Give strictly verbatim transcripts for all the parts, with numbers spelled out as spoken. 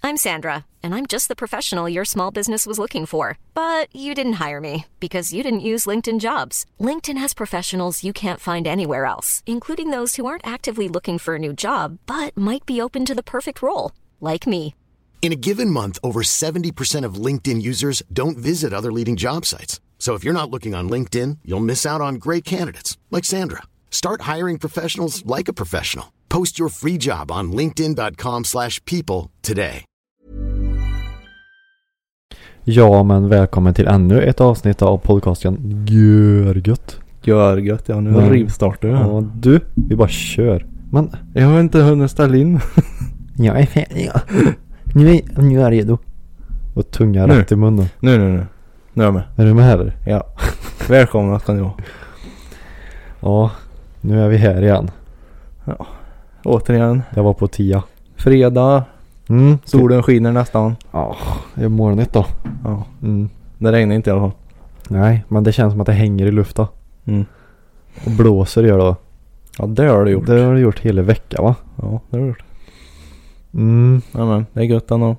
I'm Sandra, and I'm just the professional your small business was looking for. But you didn't hire me because you didn't use LinkedIn Jobs. LinkedIn has professionals you can't find anywhere else, including those who aren't actively looking for a new job, but might be open to the perfect role, like me. In a given month, over seventy percent of LinkedIn users don't visit other leading job sites. So if you're not looking on LinkedIn, you'll miss out on great candidates like Sandra. Start hiring professionals like a professional. Post your free job on linkedin dot com slash people today. Ja, men välkommen till ännu ett avsnitt av podcasten Görgött. Görgött, ja, nu Mm. rivstartar jag. Ja, du, vi bara kör. Men Jag har inte hunnit ställa in. jag är färdig. Ja. Nu, är, nu är jag redo. Och tunga Nu. rätt i munnen. Nu, nu, nu. Nu är jag med. Är du med här? Ja. Välkomna ska ni vara. Ja, nu är vi här igen. Ja. Återigen. Jag var på tia. Fredag. Mm. Solen skiner nästan. Ja, det är morgonigt då. Ja. Mm. Det regnar inte i alla fall. Nej, men det känns som att det hänger i luften. Mm. Och blåser gör det. Ja, det har det gjort. Det har det gjort hela veckan, va? Ja, det har det gjort. Mm. Ja, men det är gött ändå.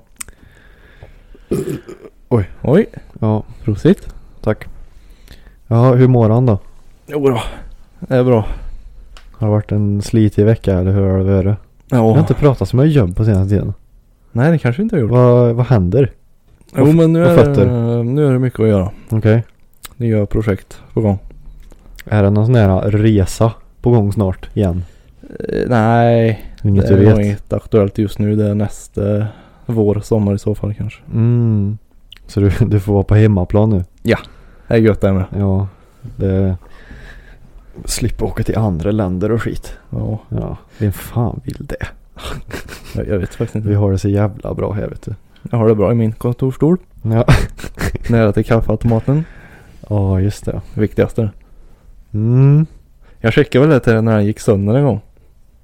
Oj. Oj. Ja, Prosit. tack. Ja, hur mår han då? Jo då. Det är bra. Har det varit en slitig vecka eller hur har det varit? Jag har Ja. inte pratat så mycket jobb på senaste tiden. Nej, det kanske inte har gjort. Vad, vad händer? Jo, men nu och är, fötter. det, nu är det mycket att göra. Okej. Okay. Nya projekt på gång. Är det någon sån här resa på gång snart igen? Eh, nej. Inget det du är vet. nog inget aktuellt just nu. Det är nästa vår, sommar i så fall kanske. Mm. Så du, du får vara på hemmaplan nu? Det är gött det med. Ja. Det... Slippa åka till andra länder och skit. Ja, Ja. Vem fan vill det? jag, jag vet faktiskt inte. Vi har det så jävla bra här, vet du. Jag har det bra i min kontorstol. Ja. Nära till kaffeautomaten. Ja, just det. Viktigaste. Mm. Jag skickade väl det till när den gick sönder en gång.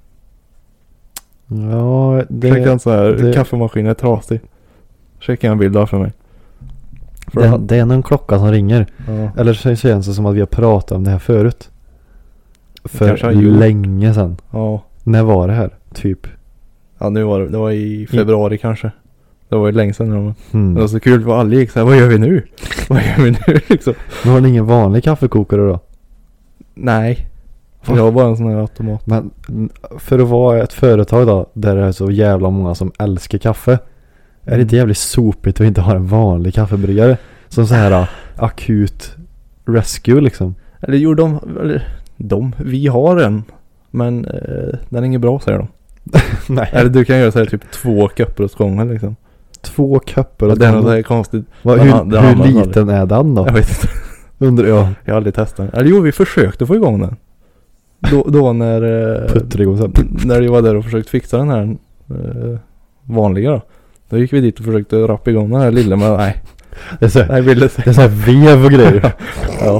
Ja, det... Skickade en sån här det- kaffemaskin är trasig. Skickade en bild av för mig. För Det, han- det är någon klocka som ringer. ja. Eller så känns det som att vi har pratat om det här förut. För kanske har gjort. länge sedan. Ja. När var det här? Typ. Ja, nu var det, det var i februari kanske. Det var ju länge sedan. Men Hmm. det var så kul för alla gick så här, vad gör vi nu? Vad gör vi nu liksom? Men har ni ingen vanlig kaffekokare då? Nej. Va? Jag har bara en sån här automat. Men för att vara ett företag då, där det är så jävla många som älskar kaffe, är det inte jävligt sopigt att inte ha en vanlig kaffebryggare? Som så här uh, akut rescue liksom. Eller jo, de, eller de, vi har en. Men eh, den är inget bra, säger de. Nej. Eller du kan göra så här typ två köpper åt gången liksom. Två köpper. Och det är något här konstigt. Vad, Den hur har- den hur har man liten är den då? Jag vet inte. Undrar jag. Jag har aldrig testat den. Eller jo, vi försökte få igång den. Då, då när, eh, Putter igång sen. när vi var där och försökte fixa den här eh, vanliga då. Då gick vi dit och försökte rappa igång den här lilla, men nej. Det är så här, Nej, ville det är så här vev och grejer. Ja.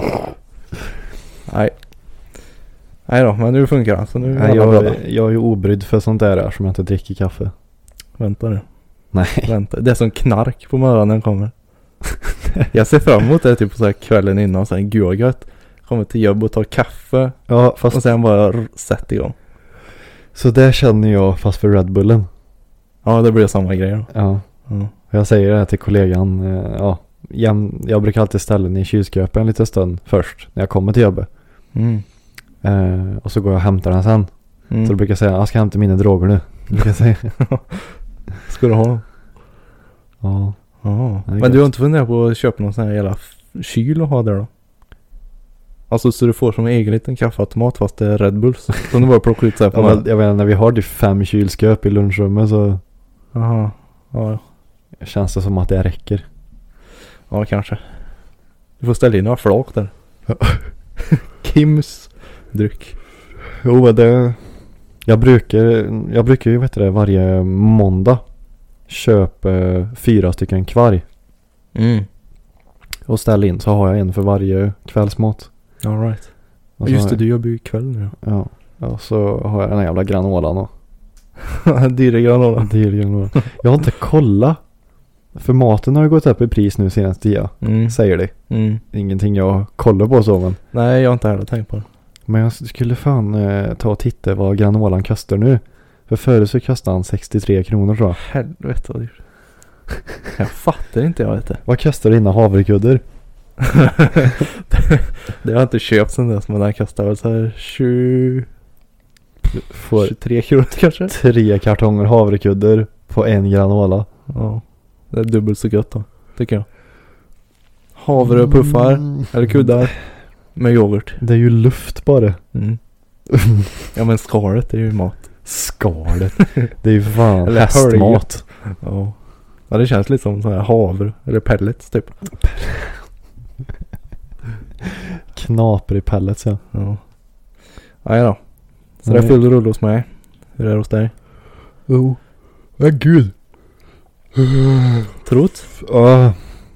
Nej. Nej då, men nu funkar det. Så nu är Nej, alla jag, glada. jag är ju obrydd för sånt där här som jag inte dricker kaffe. Vänta nu. Nej. Vänta. Det är som knark på morgonen när den kommer. Jag ser fram emot det typ så här kvällen innan. Så här, gud vad gött. Kommer till jobb och tar kaffe. Ja, fast Och sen bara r- sätt igång. så det känner jag fast för Red Bullen. Ja, det blir samma grej då. Ja. Ja. Jag säger det här till kollegan. eh, Ja, jäm, jag brukar alltid ställa den i kylskåpet en liten stund först när jag kommer till jobbet. Mm. Eh, och så går jag och hämtar den sen. Mm. Så då brukar jag säga, jag ska hämta mina droger nu. Brukar jag säga. Ska du ha dem? Ja. Ja. Det är Men gött. du har inte funderat på att köpa någon sån här jävla f- kyl och ha där då? Alltså så du får som en egen liten kaffeautomat fast det är Red Bulls. Som du bara plockar ut så här på Ja, morgonen. men, jag menar, när vi har typ fem kylskåp i lunchrummet så Aha. Ja, känns det som att det räcker. ja, kanske. Du får ställa in några flak där. Kims dryck. Jo, men det... Jag brukar, jag brukar ju, vet du det, varje måndag köpa fyra stycken kvarg Mm. och ställa in, så har jag en för varje kvällsmat. All right. Och så Just har det, jag- du jobbar ju ikväll nu. Ja. Ja, så har jag den här jävla granolan och Dyra granola. dyr granola. Jag har inte kollat. För maten har ju gått upp i pris nu senast tio. Mm. Säger det. Mm. Ingenting jag kollar på så, men. Nej, jag har inte heller tänkt på det. Men jag skulle fan eh, ta och titta vad granolan kostar nu. För förut så kostade han sextiotre kronor tror jag. Helvete vad dyrt. Jag fattar inte, jag vet det. Vad kostar dina havrekudder? det, det har jag inte köpt sen dess, men den kostar väl så här tjugo, Får tjugotre kronor kanske. tre kartonger havrekudder på en granola. Ja, det är dubbelt så gött då, tycker jag. Havrepuffar Mm. eller kuddar med yoghurt. Det är ju luft bara. Mm. Ja, men skalet är ju mat. Skalet. Det är ju fan Eller hästmat. Ja. Ja, det känns lite som sån här havre eller pellets typ. Knaprig pellets, ja. Ja. Nej då. Så Nej. det är full rull hos mig. Hur är det hos dig? Oh. Ja, gud. Trot? Uh,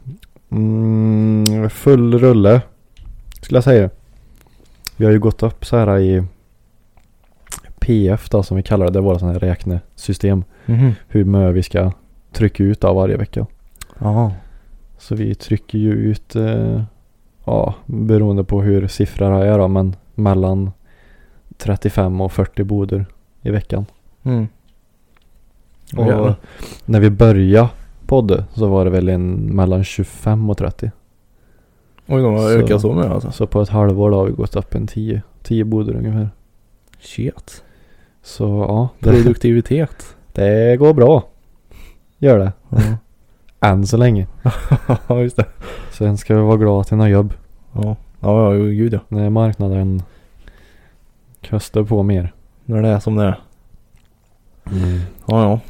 mm, full rulle skulle jag säga. Vi har ju gått upp så här i P F då, som vi kallar det. Det är våra sådana här räknesystem. Mhm. Hur mycket vi ska trycka ut av varje vecka. Ja. Så vi trycker ju ut eh, ja, beroende på hur siffrorna är då, men mellan trettiofem och fyrtio boder i veckan. Mm. Och Jävlar. när vi började podda så var det väl en mellan tjugofem och trettio. Oj, de har Så- ökat så mycket alltså. Så på ett halvår då har vi gått upp en tio, tio boder ungefär. Shit. Så ja, det, Produktivitet. det går bra. Gör det. Ja. Än så länge. Ja, just det. Sen ska vi vara glada till några jobb. Ja. Ja, ja, gud ja. När marknaden kostar på mer. När det är som det är. Mm. Ja, ja.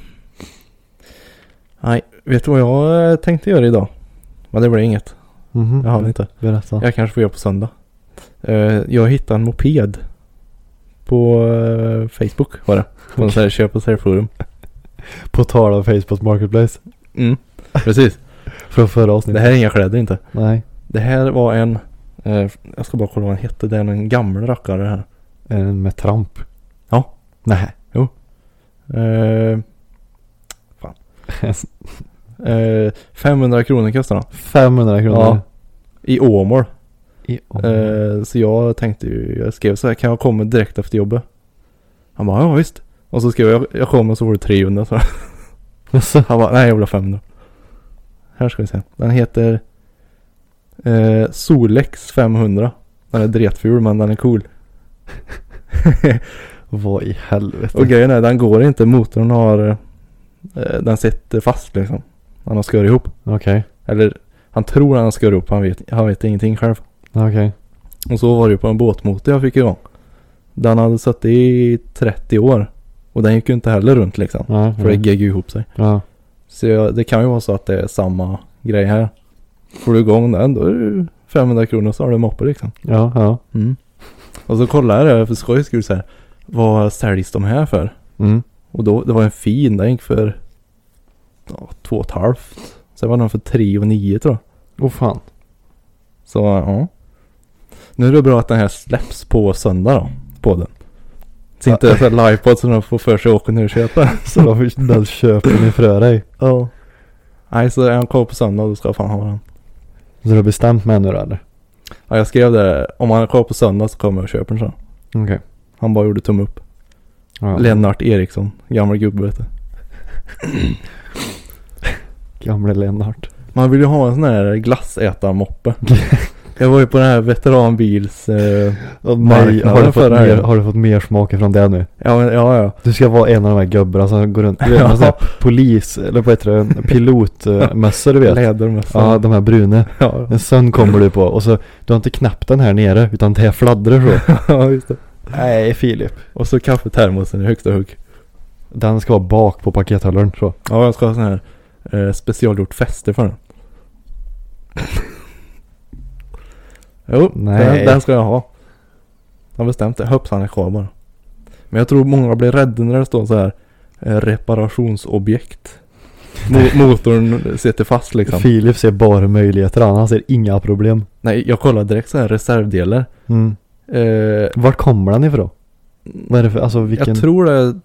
Nej, vet du vad jag eh, tänkte göra idag? Men det blir inget. Mhm. Jag hann inte. Berätta. Jag kanske får göra på söndag. Uh, jag hittade en moped på uh, Facebook var det. På en sån här köp och säljforum. På tal av Facebook Marketplace. Mm, precis. Från förra Det avsnittet. här är inga kläder inte. Nej. Det här var en, uh, jag ska bara kolla vad den hette. Det är en gammal rackare här. En med tramp. Ja. Nej. Uh, fan. uh, femhundra kronor kostar den. femhundra kronor. Ja. I Åmål. I, oh. Eh, så jag tänkte ju, jag skrev så här, kan jag komma direkt efter jobbet? Han bara, ja visst. Och så skrev jag, jag kommer, så får du trehundra. Så. Alltså. Han bara, nej jag vill ha femhundra. Här ska vi se. Den heter eh, Solex femhundra. Den är dretful men den är cool. Vad i helvete. Och grejen är, den går inte. Motorn har, eh, den sitter fast liksom. Han har skör ihop. Okej. Eller, han tror han har skör ihop. Han vet, han vet ingenting själv. Okej. Och så var det ju på en båtmotor jag fick igång. Den hade suttit i trettio år. Och den gick ju inte heller runt liksom. Ja. För det gegg ju ihop sig. Ja. Så jag, det kan ju vara så att det är samma grej här. Får du igång den, då är det femhundra kronor så har du moppe liksom. Ja. Ja. Mm. Och så kollade jag det för skojs skull så här. Vad säljs de här för? Mm. Och då, det var en fin, den gick för ja, två och ett halvt. Sen var den för tre och nio tror jag. Åh fan. Så ja. Nu är det bra att den här släpps på söndag då. På den. Så inte det är så här livepod så de får för sig att åka ner och köpa. Så då fick den köpen ifrån dig. Ja. Nej, så är han kvar på söndag då ska jag fan ha den. Så du har bestämt med nu eller? Ja, jag skrev det. Om han är kvar på söndag så kommer jag och köper den så. Okej. Han bara gjorde tumme upp. Ja. Lennart Eriksson. Gammal gubbe vet du. Gamle Lennart. Man vill ju ha en sån här glassätarmoppe. Jag var ju på den här veteranbils eh, Och nej, marknaden har, du fått förra mer, helgen. har du fått mer smak från det nu? Ja, men, ja, ja. Du ska vara en av de här gubbarna som går runt. Du vet, Ja. en sån här polis, eller vad heter det? Pilotmössor du vet. Lädermössa. Ja, de här bruna. Ja. En sån kommer du på. Och så, du har inte knappt den här nere, utan det här fladdrar så. Ja, just det. Nej, Filip. Och så kaffetermosen i högsta hugg. Den ska vara bak på pakethållaren så. Ja, jag ska ha sån här eh, specialgjort fäste för den. Jo, Nej. Den, den ska jag ha. Jag har bestämt det. Hoppas han är kvar bara. Men jag tror många blir rädda när det står så här eh, reparationsobjekt. Mo- motorn sitter fast liksom. Filip ser bara möjligheter, han ser inga problem. Nej, jag kollar direkt så här reservdelar. Mm. Eh, Vart kommer den ifrån? Vad är det för, alltså vilken? Jag tror det är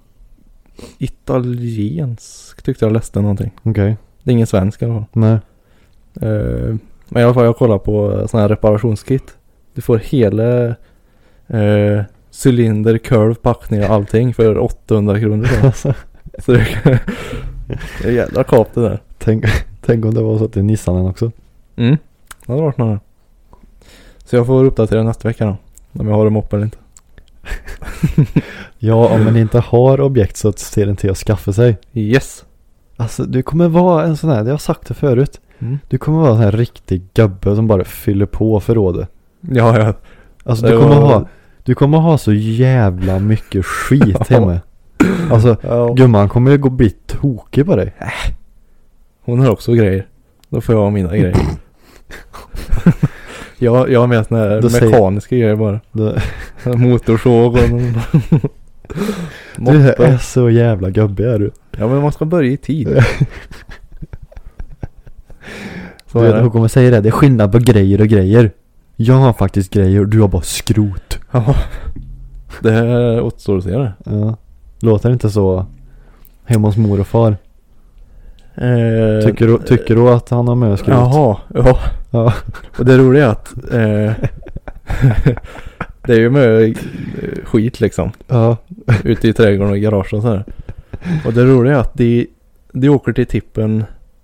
italiensk tyckte jag läste någonting. Okej, Det är ingen svensk i alla fall. nej. Eh, men i alla fall jag kollar på sån här reparationskit. Du får hela eh, cylinder, curve, packning och allting för åttahundra kronor. Så, så det, det är jävla kap det där. Tänk, Tänk om det var så att det är Nissanen också. Mm. Det hade varit några. Så jag får uppdatera nästa vecka då. Om jag har dem upp eller inte. Ja, om man inte har objekt så ser den till att skaffa sig. Yes. Alltså du kommer vara en sån här, jag har sagt det förut. Mm. Du kommer vara en sån här riktig gubbe som bara fyller på förrådet. Ja, ja. Alltså Det du kommer var- ha Du kommer ha så jävla mycket skit hemma. Alltså Ja. gumman kommer ju gå bli tokig på dig. Hon har också grejer. Då får jag ha mina grejer. jag, jag har med såna här Då säger- mekaniska grejer bara. Du, Motorsåg och en du är moppe. så jävla gubbig är du. Ja, men man ska börja i tid. Så Du är vet, hon det. kommer säga det. Det är skillnad på grejer och grejer. Jag har faktiskt grejer och du har bara skrot. Ja. Det är återstår att se det. Ja. Låter inte så hemma hos mor och far. Eh, Tycker du, tycker du att han har med skrot? Jaha, ja. Ja. Och det roliga är att eh, det är ju med eh, skit liksom. Ja. Ute i trädgården och i garaget och så här. Och det roliga är att de, de åker till tippen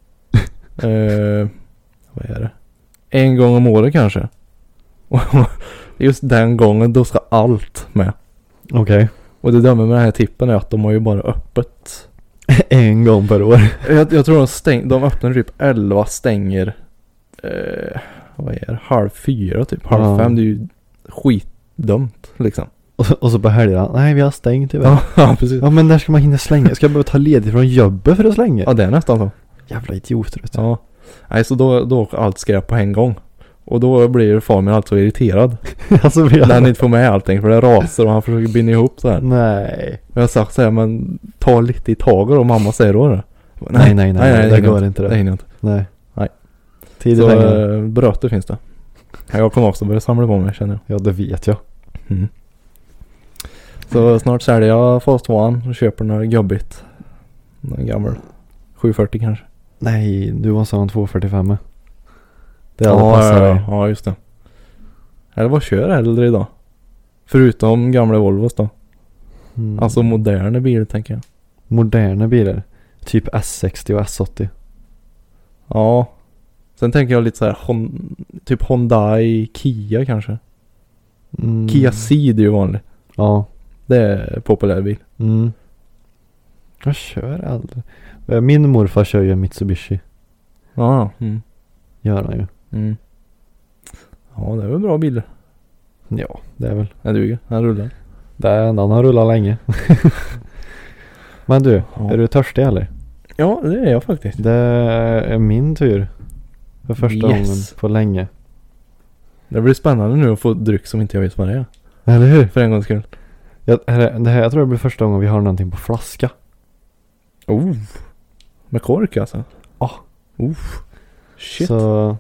eh, vad är det? En gång om året kanske. Och just den gången då ska allt med. Okej. Och det dömer med den här tippen är att de har ju bara öppet. En gång per år. Jag, jag tror de stäng, de öppnar typ elva, stänger eh, vad är det? Halv fyra typ. Halv Ja. fem, det är ju skitdumt liksom. Och så, och så på helgerna. Nej, vi har stängt tyvärr. Ja, ja, precis. Ja, men där ska man hinna slänga. Ska jag behöva ta ledigt från jobbet för att slänga? Ja, det är nästan så. Jävla idioter vet du. Ja. Nej, så då, då åker allt skräp på en gång. Och då blir far min alltså irriterad. Alltså vi har... När han inte får med allting för det rasar och han försöker binda ihop så här. Nej. Och jag har sagt så här, men ta lite i taget och mamma säger då det. Nej, nej, nej. det går inte. inte Det det. hinner inte. Nej. Nej. Tid Så och pengar. äh, bröter finns det. Jag kommer också börja samla på mig känner Ja, det vet jag. jag. Mm. Så snart säljer jag Fast One och köper några gubbigt. En gammal sjuhundrafyrtio kanske. Nej, du var sån två fyrtiofem. Det hade Ja, passat ja, dig. ja, just det. Eller vad kör jag hellre idag? Förutom gamla Volvos då. Mm. Alltså moderna bilar tänker jag. Moderna bilar. Typ S sextio och S åttio. Ja. Sen tänker jag lite så här hon, typ Hyundai, Kia kanske. Mm. Kia Ceed är ju vanlig. Ja. Det är populär bil. Mm. Jag kör aldrig. Min morfar kör ju en Mitsubishi. Ja. Mm. Gör han ju. Mm. Ja, det är väl bra bilar. Ja, det är väl. Den duger. Den rullar. Det är enda han har rullat länge. Men du, Ja. är du törstig eller? Ja, det är jag faktiskt. Det är min tur. För första Yes. gången på länge. Det blir spännande nu att få dryck som inte jag vet vad det är. Eller hur? För en gångs skull. Jag, det här, jag tror det blir första gången vi har någonting på flaska. Oh. Med kork alltså. Ja. Oh. Shit. Så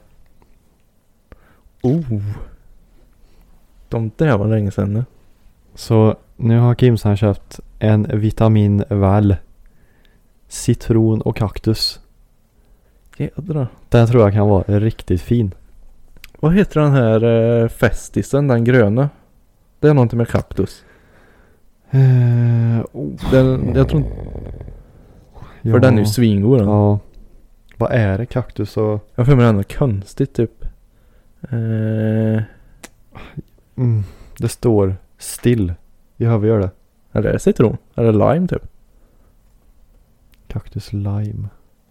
Oh. De där var länge sedan nu. Så nu har Kimsan köpt en vitamin väl. Citron och kaktus. Jädrar. Den tror jag kan vara riktigt fin. Vad heter den här eh, festisen, den gröna? Det är någonting med kaktus. Uh, oh. Den, jag tror inte, Ja. för den är ju svingod den. Ja. Vad är det? Kaktus och... Jag får med den är konstigt typ. Eh, Mm, det står still. Vi hör vi gör det. eller är det citron? Eller lime typ? Kaktus lime.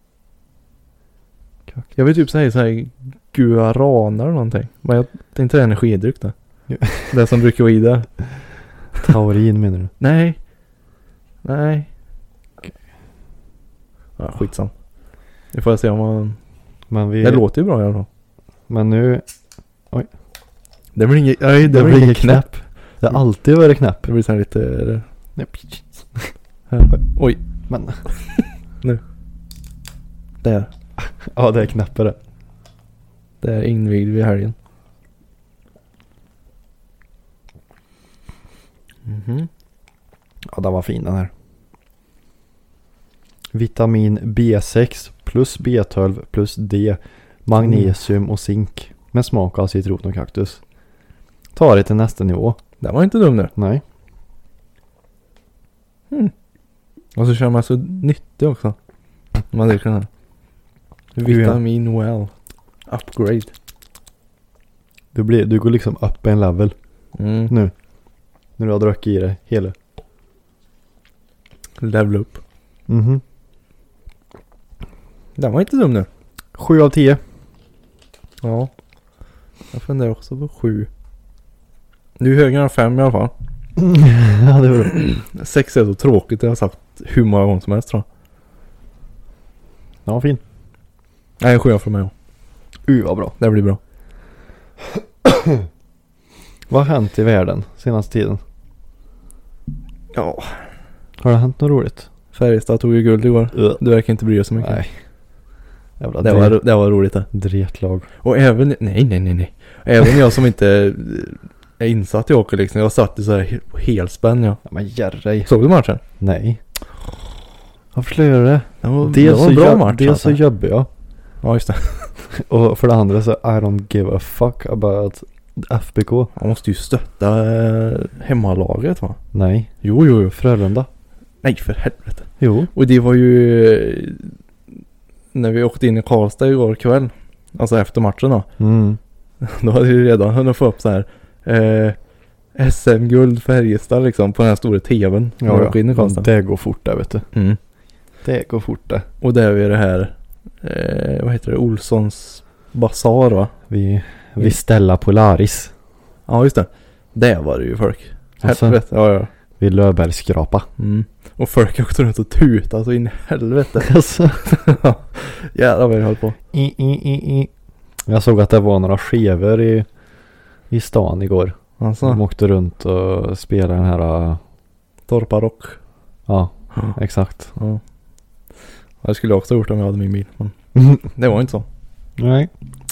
Kaktus. Jag vill typ säga så här guarana eller någonting. Men jag tänkte inte det är energidryck det. Ja. Det som brukar vara i där. Taurin menar du? Nej. Nej. Ja, skitsam. Nu får jag se om man... Men vi... Det låter ju bra i alla fall. Men nu... Det blir inget... Nej, det, Det blir blir inget knäpp. knäpp. Det har alltid varit knäpp. Det blir så här lite... Nej. Här. Oj. Men... Där. Ja, det är knäppare. Det är invigd vid helgen. Mhm. Ja, den var fin den här. Vitamin B sex plus B tolv plus D. Magnesium och zink. Med smak av citron och kaktus. Ta det till nästa nivå. Den var inte dum nu. Nej. Och så kör man så nyttig också. Man dricker den här. Vitamin well. Upgrade. Du, blir, du går liksom upp en level Mm. nu. När du har druckit i det hela. Level up. Mhm. Den var inte dum nu. Sju av tio. Ja. Jag funderar också på sju. Du är högre än fem i alla fall. Ja, det var det. Sex är så tråkigt. Det har jag sagt hur många gånger som helst, tror jag. Ja, fin. Nej, sju för mig. Uh, vad bra. Det blir bra. Vad har hänt i världen senaste tiden? Ja. Har det hänt något roligt? Färjestad tog ju guld igår. Uh. Du verkar inte bry dig så mycket. Nej. Jävla Det var, det var roligt det. dretlag. Och även, nej nej nej nej. Även jag som inte är insatt i hockey liksom. Jag satt i så här helspänn, ja. Ja, men järrej. Såg du matchen? Nej. Varför skulle jag göra det? Det var, Dels det var en så, bra jobb, match. dels alltså. så jobbar jag. Ja, just det. Och för det andra så I don't give a fuck about F B K. Man måste ju stötta eh, hemmalaget, va? Nej. Jo, jo, jo. Frölunda. Nej, för helvete. Jo. Och det var ju eh, när vi åkte in i Karlstad igår kväll. Alltså efter matchen då. Mm. Då hade vi redan hunnit få upp så här eh, S M-guld Färjestad liksom på den här stora tvn. när vi åkte in i Karlstad. Det går fort där, vet du. Mm. Det går fort där. Och där är det här eh, vad heter det? Olssons basar, va? Vi, vi ställa Polaris. Ja, just det. Där var det ju folk. Alltså? Helvete. Ja, ja. Vi Löfbergsskrapa. Mm. Och folk åkte runt och tutade så in i helvete. Alltså. Jävlar vad jag höll på. I, i, i, i. Jag såg att det var några skevor i, i stan igår. Alltså, De åkte runt och spelade den här. Uh, Torparock. ja, Ja. exakt. Ja. Jag skulle också ha gjort det om jag hade min bil. Men det var inte så. Nej,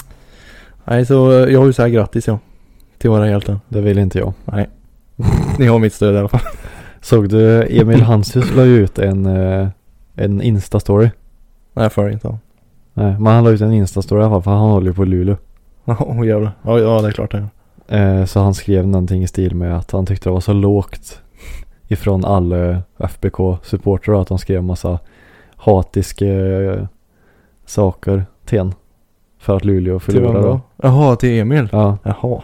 Nej, så jag vill säga grattis, ja. Till våra hjältar. det vill inte jag. Nej. Ni har mitt stöd i alla fall. Såg du Emil Hansius la ut en, uh, en Insta-story? Nej, jag för inte av. Nej, men han la ut en Insta-story i alla fall, för han håller ju på Luleå. Åh, oh, jävlar. Ja, ja, det är klart det. Eh, så han skrev någonting i stil med att han tyckte det var så lågt ifrån alla F B K-supportrar att de skrev massa hatiska eh, saker till en för att Luleå förlorade. Då. Jaha, till Emil? Ja, Jaha.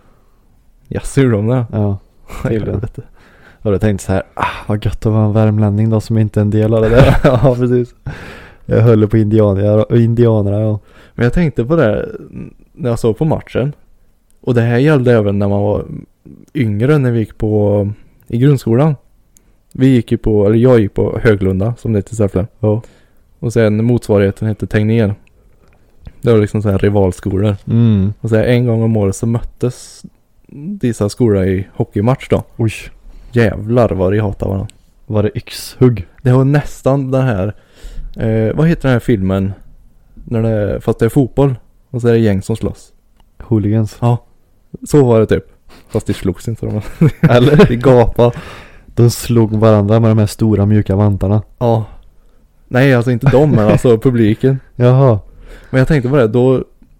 Jag sur de det. ja. Tydligen. Och då tänkte jag så här, ah, vad gött att vara en värmlänning då som inte är en del av det där. Ja, precis. Jag höll på indianer, indianerna, ja. Men jag tänkte på det när jag såg på matchen. Och det här gällde även när man var yngre, när vi gick på i grundskolan. Vi gick ju på, eller jag gick på Höglunda som det heter i Säffle. Ja. Och sen motsvarigheten hette Tegnér. Det var liksom så här rivalskolor. Mm. Och så här, en gång om året så möttes dessa skolor i hockeymatch då. Oj. Jävlar vad de hatar varandra. Var det yxhugg? Det var nästan den här, eh, vad heter den här filmen? När det, fast det är fotboll. Och så är det gäng som slåss. Hooligans. Ja, så var det typ. Fast det slogs inte de. Eller? Det gapade. De slog varandra med de här stora mjuka vantarna. Ja. Nej, alltså inte de, men alltså publiken. Jaha. Men jag tänkte på det, då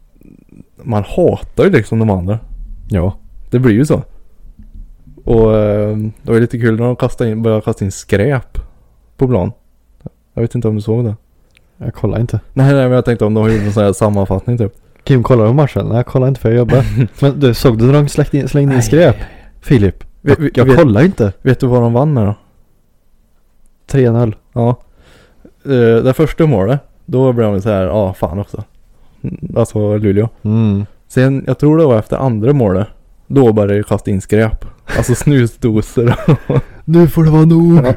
man hatar ju liksom de andra. Ja. Det blir ju så. Och eh, det var lite kul när de kastade in, började kasta in skräp på plan. Jag vet inte om du såg det. Jag kollar inte. Nej, nej, men jag tänkte om de gjorde en sån här sammanfattning typ. Kim, kollar du matchen? Nej, jag kollar inte för jag jobbar. Men du, såg du när de slängde in, slängde in skräp? Filip, Vi- vi- jag vet- kollar inte. Vet du vad de vann med då? tre noll. Ja. Eh, det första målet, då blev de så här, ja ah, fan också. Mm, Alltså Luleå. Mm. Sen, jag tror det var efter andra målet, då började jag kasta in skräp. Alltså snusdoser. Nu får det vara nog.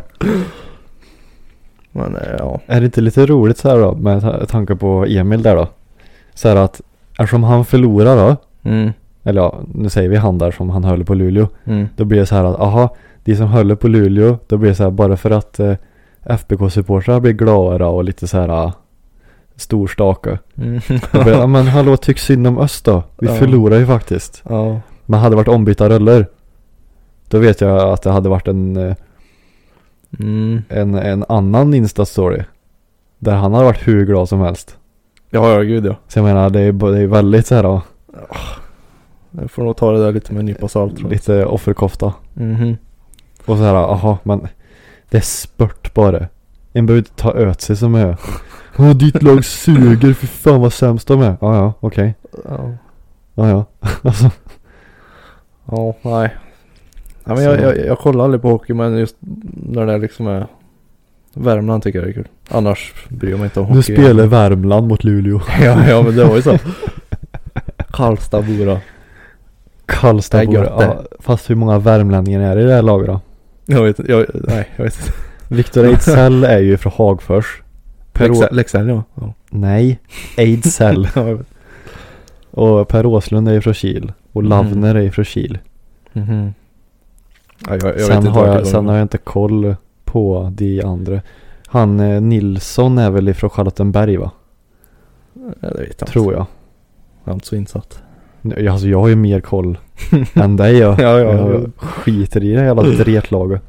Men eh, ja. Är det inte lite roligt så här då, med ta- tanke på Emil där då? Så här att, eftersom han förlorar då, Mm. eller ja, nu säger vi han där som han höll på Luleå. Mm. Då blir det så här att, aha, de som höll på Luleå, då blir det så här, bara för att eh, F B K-supportrar blir glada och lite så här uh, storstaka. Mm. Då blir det, ja, men hallå, tyck synd om oss då. Vi Ja. förlorar ju faktiskt. Ja. Men hade det varit ombytta roller, då vet jag att det hade varit en, eh, Mm. en, en annan Insta-story. Där han hade varit hur glad som helst. Ja, ja, gud ja. Så jag menar, det är, det är väldigt så här då, Jag får nog ta det där lite med en nypa salt, tror jag. lite offerkofta. Mhm. Och så här, aha, men det är spurt bara. En behöver inte ta öt sig som jag. Åh, ditt lag suger, för fan vad sämst de är. Ja, ja, okej. Ja. Ja, ja. Alltså. Ja, nej. Ja, men jag, jag, jag kollar aldrig på hockey, men just när det liksom är Värmland tycker jag det är kul. Annars bryr jag mig inte om hockey. Nu spelar Värmland mot Luleå. ja, ja, men det var ju så. Karlstad bor Karlstad bor. Ja, fast hur många värmlänningar är det i det här laget då? Jag vet jag, nej, jag vet inte. Viktor Ejdsell är ju från Hagfors. Per Leksell, ja. ja. Nej, Ejdsell. Och Per Åslund är ju från Kil. Och Lavner är ju från Kil. Mm-hmm. Ja, jag, jag sen vet inte har jag, sen har jag inte koll på de andra. Han eh, Nilsson är väl ifrån Charlottenberg, va? Ja, det vet jag. Tror jag. Jag är inte så insatt. Ja, alltså jag har ju mer koll än dig. Jag, ja, ja, jag ja. skiter i det jävla dretlaget.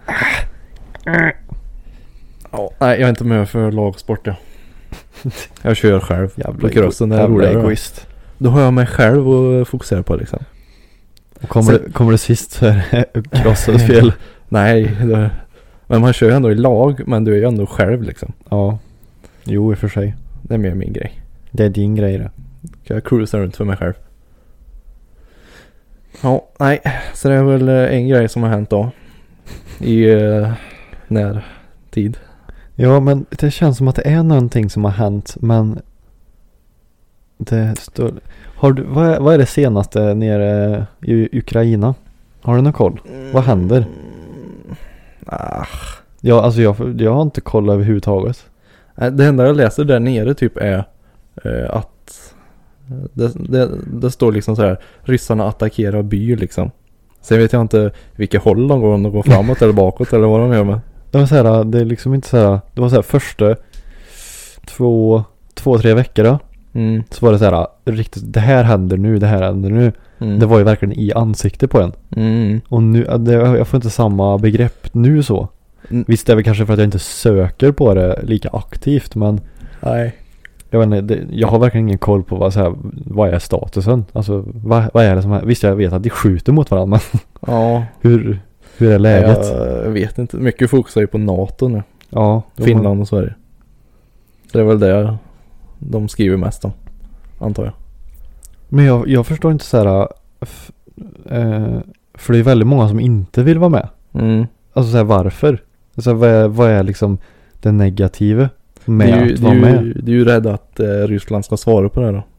Ja, nej, jag är inte med för lagsport, ja. Jag kör själv. Jävla crossen, jävla egoist. Då har jag mig själv att fokusera på liksom. Och kommer, Sen, det, kommer det sist så är det krossens fel. Nej, det, men man kör ju ändå i lag, men du är ju ändå själv liksom. Ja, jo i och för sig. Det är mer min grej. Det är din grej det. Kan jag cruisa runt för mig själv. Ja, nej. Så det är väl en grej som har hänt då. I uh, när tid. Ja, men det känns som att det är någonting som har hänt, men det står... Har du, vad, är, vad är det senaste nere i Ukraina? Har du någon koll? Mm. Vad händer? Mm. Ah. Ja, alltså jag, jag har inte koll överhuvudtaget. Det enda jag läser där nere typ är eh, att det, det, det står liksom så här: ryssarna attackerar by liksom. Sen vet jag inte vilka håll de går, om de går framåt eller bakåt eller vad de gör med. Det var så här, det är liksom inte så här, det var så här första två, två, tre veckor då. Mm. Så var det så här, riktigt, det här händer nu, det här händer nu. Mm. Det var ju verkligen i ansiktet på en. Mm. Och nu, det, jag får inte samma begrepp nu så. Mm. Visst det är väl kanske för att jag inte söker på det lika aktivt, men nej. Jag vet inte, det, jag har verkligen ingen koll på vad, så här, vad är statusen. Alltså, vad, vad är det som är, visst jag vet att de skjuter mot varandra, men ja. hur, hur är läget? Jag vet inte, mycket fokus är ju på NATO nu. Ja. Finland och Sverige. Så det är väl det de skriver mest om, antar jag. Men jag, jag förstår inte så här, f, eh, för det är väldigt många som inte vill vara med. Mm. Alltså så här, varför? Alltså, vad, är, vad är liksom det negativa med det är ju, att vara det är ju, med? Du är ju rädd att eh, Ryssland ska svara på det då.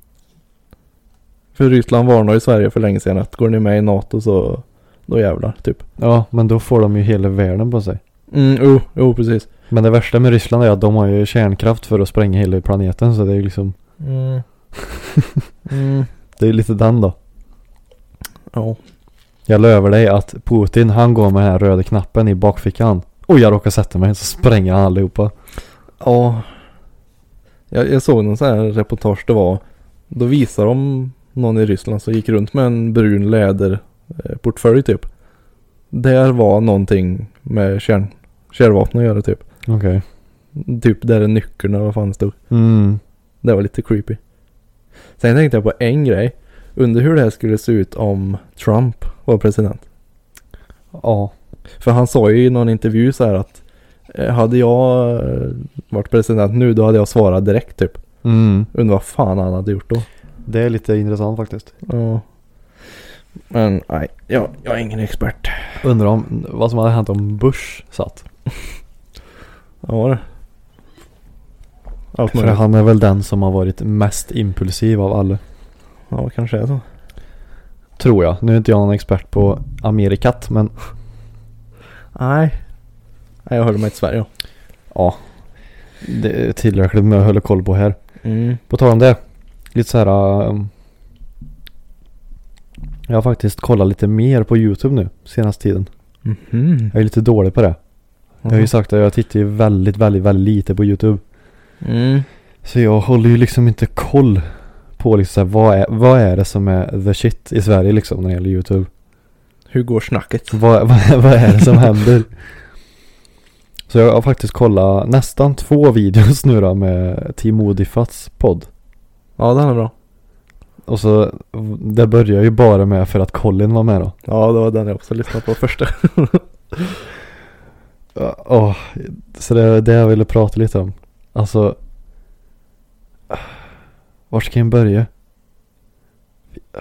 För Ryssland varnar i Sverige för länge sedan att går ni med i NATO så då jävlar, typ. Ja, men då får de ju hela världen på sig. Mm, jo, jo, precis. Men det värsta med Ryssland är att de har ju kärnkraft för att spränga hela planeten, så det är ju liksom... Mm. mm. Det är lite den då. Ja. Jag lovar dig att Putin, han går med den här röda knappen i bakfickan. Och jag råkar sätta mig, så spränger han allihopa. Ja. Jag, jag såg någon sån här reportage, det var... Då visar de någon i Ryssland som gick runt med en brun läder eh, portfölj typ. Där var någonting med kärn, kärnvapen att göra typ. Okej. Okay. Typ där är nyckeln, vad fan det stod. Mm. Det var lite creepy. Sen tänkte jag på en grej. Under hur det här skulle se ut om Trump var president. Ja. För han sa ju i någon intervju så här att eh, hade jag eh, varit president nu, då hade jag svarat direkt typ. Mm. Undrar vad fan han hade gjort då. Det är lite intressant faktiskt. Ja. Men nej, jag, jag är ingen expert. Undrar om vad som hade hänt om Bush satt. Ja, var det. Allt För han är väl den som har varit mest impulsiv av alla. Ja, kanske är så. Tror jag. Nu är inte jag någon expert på Amerikat, men... Nej. Nej, jag håller mig till Sverige. Ja. Det är tillräckligt med att hålla koll på här. Mm. På tal om det. Lite så här... Um, jag har faktiskt kollat lite mer på YouTube nu senaste tiden. Mm-hmm. Jag är lite dålig på det. Mm. Jag har ju sagt att jag tittar ju väldigt, väldigt, väldigt lite på YouTube. Mm. Så jag håller ju liksom inte koll på liksom så här, vad, är, vad är det som är the shit i Sverige liksom när det gäller YouTube. Hur går snacket? Vad, vad, vad är det som händer? Så jag har faktiskt kollat nästan två videos nu då med Team Odifats podd. Ja, den är bra. Och så det börjar ju bara med för att Colin var med då. Ja, det var den jag också lyssnade på första. Oh, så det är det jag ville prata lite om. Alltså Var ska jag börja? Ja.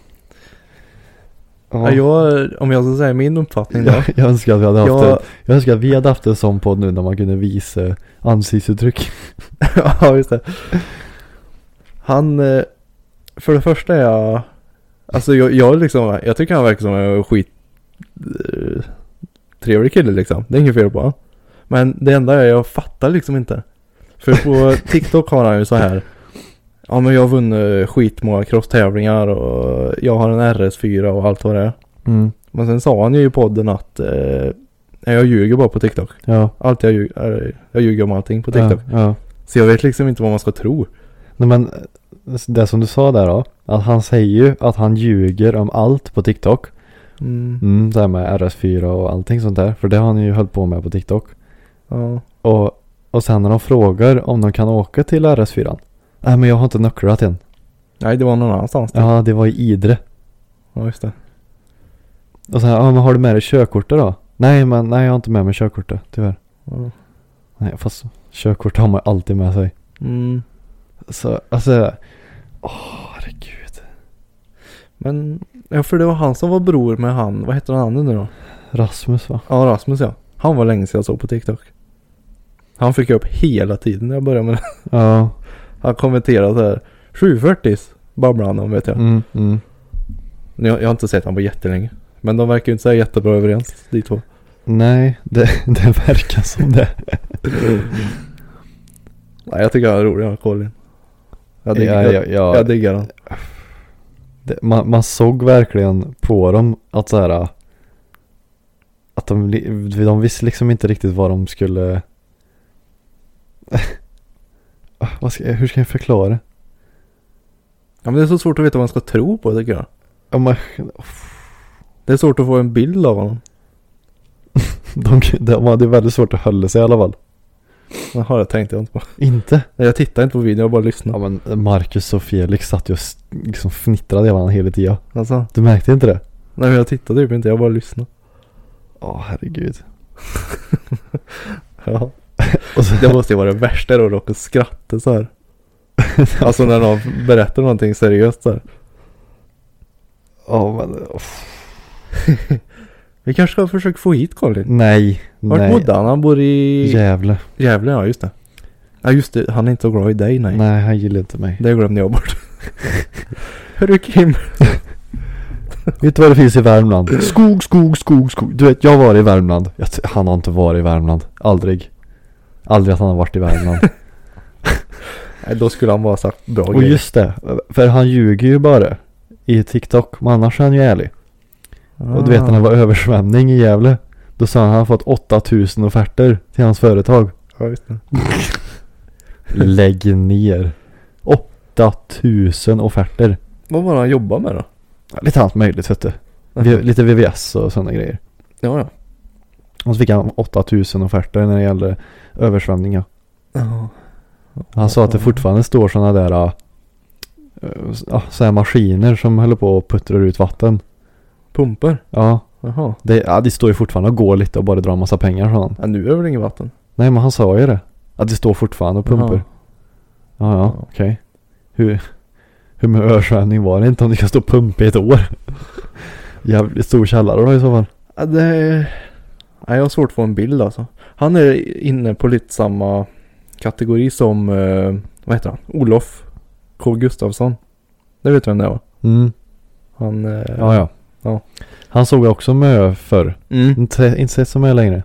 Ja, jag, om jag ska säga min uppfattning då. Jag, jag önskar att vi hade haft jag, en, jag önskar att vi hade haft en sån podd nu när man kunde visa ansiktsuttryck. Ja, just det. Han, för det första är jag, alltså jag, jag liksom, jag tycker han verkar som en skit eh, trevlig kille liksom. Det är inget fel på han. Men det enda är jag fattar liksom inte. För på TikTok har han ju så här, ja men jag har vunnit skitmånga crosstävlingar och jag har en R S fyra och allt vad det är. Mm. Men sen sa han ju i podden att eh, jag ljuger bara på TikTok. Ja. Allt jag ljuger, jag ljuger om allting på TikTok. Ja, ja. Så jag vet liksom inte vad man ska tro. Nej, men det som du sa där då, att han säger ju att han ljuger om allt på TikTok. Mm. Mm, det här med R S fyra och allting sånt där. För det har han ju hållit på med på TikTok. Ja. Och, och sen när de frågar om de kan åka till R S fyra. Nej, men jag har inte nycklat än. Nej, det var någon annanstans. Ja, det var i Idre. Ja, just det. Och sen, ja men har du med dig körkortet då? Nej, men nej, jag har inte med mig körkortet, tyvärr. Ja. Nej, fast körkort har man alltid med sig. Mm. Så, alltså, åh, herregud. Men, ja, för det var han som var bror med han, vad heter han nu då? Rasmus, va? Ja, Rasmus, ja. Han var länge sedan jag såg på TikTok. Han fick upp hela tiden när jag började med det. Ja. Han kommenterade så här, sju fyrtio babblar han om, vet jag. Mm, mm. Jag, jag har inte sett han på jättelänge. Men de verkar ju inte säga jättebra överens, de två. Nej, det, det verkar som det. Nej, jag tycker han är rolig, han Colin. Jag diggar, ja, ja, ja. jag diggar han. Det, man, man såg verkligen på dem att så här, att de, de visste liksom inte riktigt vad de skulle vad ska, hur ska jag förklara? Ja, men det är så svårt att veta vad man ska tro på, tycker jag. Ja, man, det är svårt att få en bild av honom. de, de hade väldigt svårt att hålla sig i alla fall. Jaha, det tänkte jag inte på. Inte? Nej, jag tittade inte på videon, jag bara lyssnade. Ja, men Marcus och Felix satt ju och liksom fnittrade i varandra hela tiden. Alltså? Du märkte inte det? Nej, men jag tittade typ inte, jag bara lyssnade. Åh, herregud. Ja. Och så, det måste ju vara det värsta då, att skratta så här. Alltså när någon berättar någonting seriöst så här. Ja, men oh. Vi kanske ska försöka få hit Colin. Nej, Vart nej. bodde han? Han bor i Gävle. Gävle, ja, just det. Ja, just det. Han är inte så glad i dig, nej. Nej, han gillar inte mig. Det glömde jag bort. Hörru Kim. Vet du vad det finns i Värmland? Skog, skog, skog, skog. Du vet, jag var i Värmland. Jag, han har inte varit i Värmland. Aldrig. Aldrig att han har varit i Värmland. Nej, då skulle han vara sagt bra Och grejer. just det. För han ljuger ju bara i TikTok. Men annars är han ju ärlig. Ah. Och du vet när det var översvämning i Gävle. Då sa han att han fått åtta tusen offerter till hans företag. Ja, just det. Lägg ner. åtta tusen offerter. Vad var det han jobbade med då? Lite allt möjligt, vet du. V- lite V V S och sådana grejer. Ja, ja. Och så fick han åtta tusen offerter när det gällde översvämningar. Ja. Han sa att det fortfarande står sådana där uh, så här maskiner som håller på och puttrar ut vatten. Pumpar? Ja. Jaha. Det, ja, det står ju fortfarande och går lite och bara drar en massa pengar från han. Ja, nu är det väl inget vatten? Nej, men han sa ju det. Att det står fortfarande och pumpar. Jaha. Ja, ja, okej. Okay. Hur, hur med översvämning var det inte om det kan stå pump i ett år? Jävligt stor källare då i så fall. Ja, det är... Nej, jag har svårt att få en bild alltså. Han är inne på lite samma kategori som, eh, vad heter han? Olof K. Gustafsson. Det vet du vem det var? Mm. Han... Eh, Ja, ja. Ja. Han såg jag också med förr. Mm. Inte, inte sett som jag längre.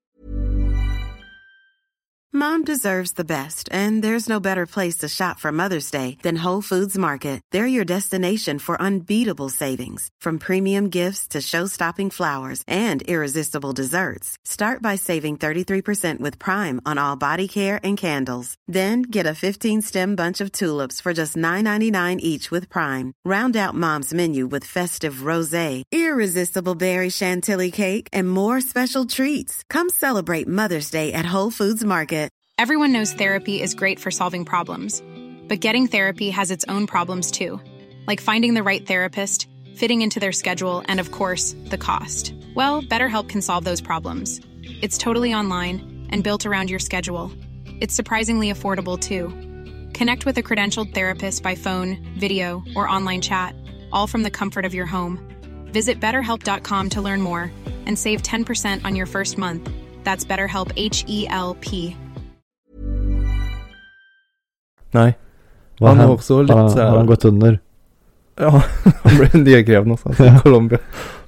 Mom deserves the best, and there's no better place to shop for Mother's Day than Whole Foods Market. They're your destination for unbeatable savings, from premium gifts to show-stopping flowers and irresistible desserts. Start by saving thirty-three percent with Prime on all body care and candles. Then get a fifteen-stem bunch of tulips for just nine ninety-nine each with Prime. Round out Mom's menu with festive rosé, irresistible berry chantilly cake, and more special treats. Come celebrate Mother's Day at Whole Foods Market. Everyone knows therapy is great for solving problems, but getting therapy has its own problems too, like finding the right therapist, fitting into their schedule, and of course, the cost. Well, BetterHelp can solve those problems. It's totally online and built around your schedule. It's surprisingly affordable too. Connect with a credentialed therapist by phone, video, or online chat, all from the comfort of your home. Visit better help dot com to learn more and save ten percent on your first month. That's BetterHelp, H E L P. Nej. Vad Han är hän- också lite har, så här- har han gått under? Ja, han blev nedgrävd någonstans i Colombia.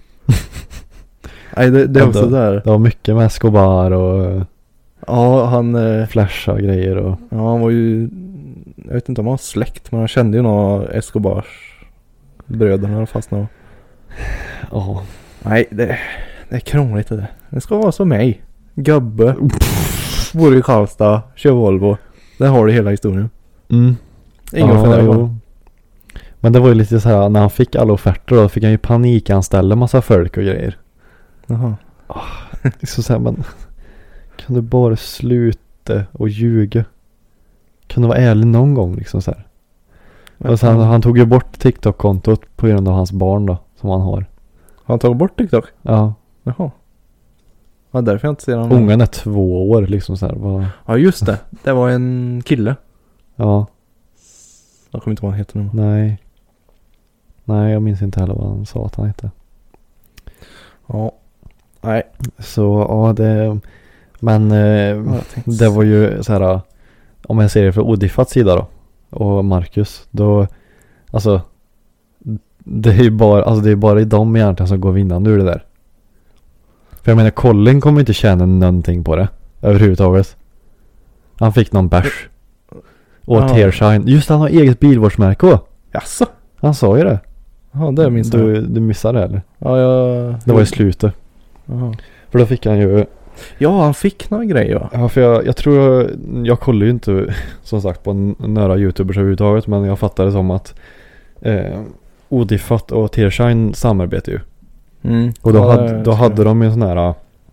Nej, det, det är också där. Det var mycket med Escobar och Ja, han... Eh, flasha grejer och... ja, han var ju... Jag vet inte om han var släkt, men han kände ju några Escobars bröderna fast några. Ja. Nej, det, det är krångligt det där. Det ska vara som mig. Gubbe. Bor i Karlstad. Kör Volvo. Där har du hela historien. Mm. Ingen ja, funderar jo. på. Men det var ju lite så här, när han fick alla offerter då fick han ju panikanställa massa folk och grejer. Jaha. Så så här, men kan du bara sluta och ljuga? Kan du vara ärlig någon gång liksom så här? Och sen, han tog ju bort TikTok-kontot på grund av hans barn då, som han har. Har han tagit bort TikTok? Ja. Jaha. Ja, därför jag inte ser honom. Ungen är två år liksom så här. Var... Ja, just det. Det var en kille. Ja. Jag kommer inte ihåg vad han heter nu. Nej. Nej, jag minns inte heller vad han sa att han hette. Ja. Nej. Så ja, det... Men eh, Ja, det var ju så här, om jag ser det från Odiffats sida då och Marcus, då alltså det är ju bara, alltså det är bara i dem egentligen som går vinnande ur det där. För jag menar, Colin kommer inte tjäna någonting på det överhuvudtaget. Han fick någon bärs och Ja. Tearshine. Just han har eget bilvårdsmärke också. Jaså? Han sa ju det. Ja, det minns jag. Du, du missade det eller? Ja, jag... Det var i slutet. Jaha. För då fick han ju... Ja, han fick några grejer va? Ja, för jag, jag tror jag, jag kollar ju inte som sagt på n- några YouTubers överhuvudtaget, men jag fattade som att eh, Odiffat och Tearshine samarbetar ju. Mm. Och då, Ja, hade, det- då hade de ju en sån här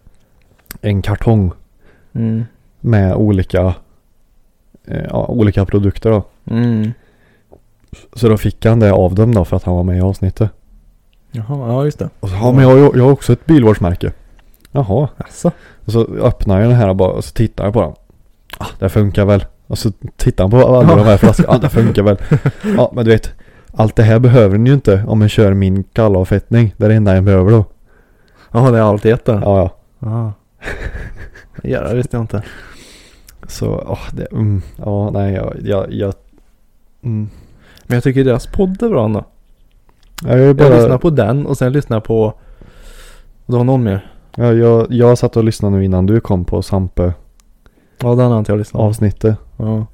en kartong Mm. med olika eh, ja, olika produkter då. Mm. Så då fick han det av dem då för att han var med i avsnittet. Jaha, ja just det. Och så, ja, men jag, har ju- jag har också ett bilvårdsmärke. Jaha. Jaså? Och så öppnar jag den här och, bara, och så tittar jag på den. Ah, det funkar väl. Och så tittar han på alla de här flaskorna. Ah, det funkar väl. Ja, men du vet. Allt det här behöver ni ju inte om man kör min kallavfettning. Det är det enda jag behöver då. Jaha, det är allt i ett där. Ja, ja. Jaha. Ja, det visste jag inte. Så, åh, det, mm, ja, nej, jag, jag, jag mm. Men jag tycker deras podd är bra ändå. Jag, är bara, Jag lyssnar på den och sen lyssnar på... Du har någon mer? ja, jag, jag satt och lyssnade nu innan du kom på Sampe Ja, den har inte jag lyssnat på. avsnittet. Ja.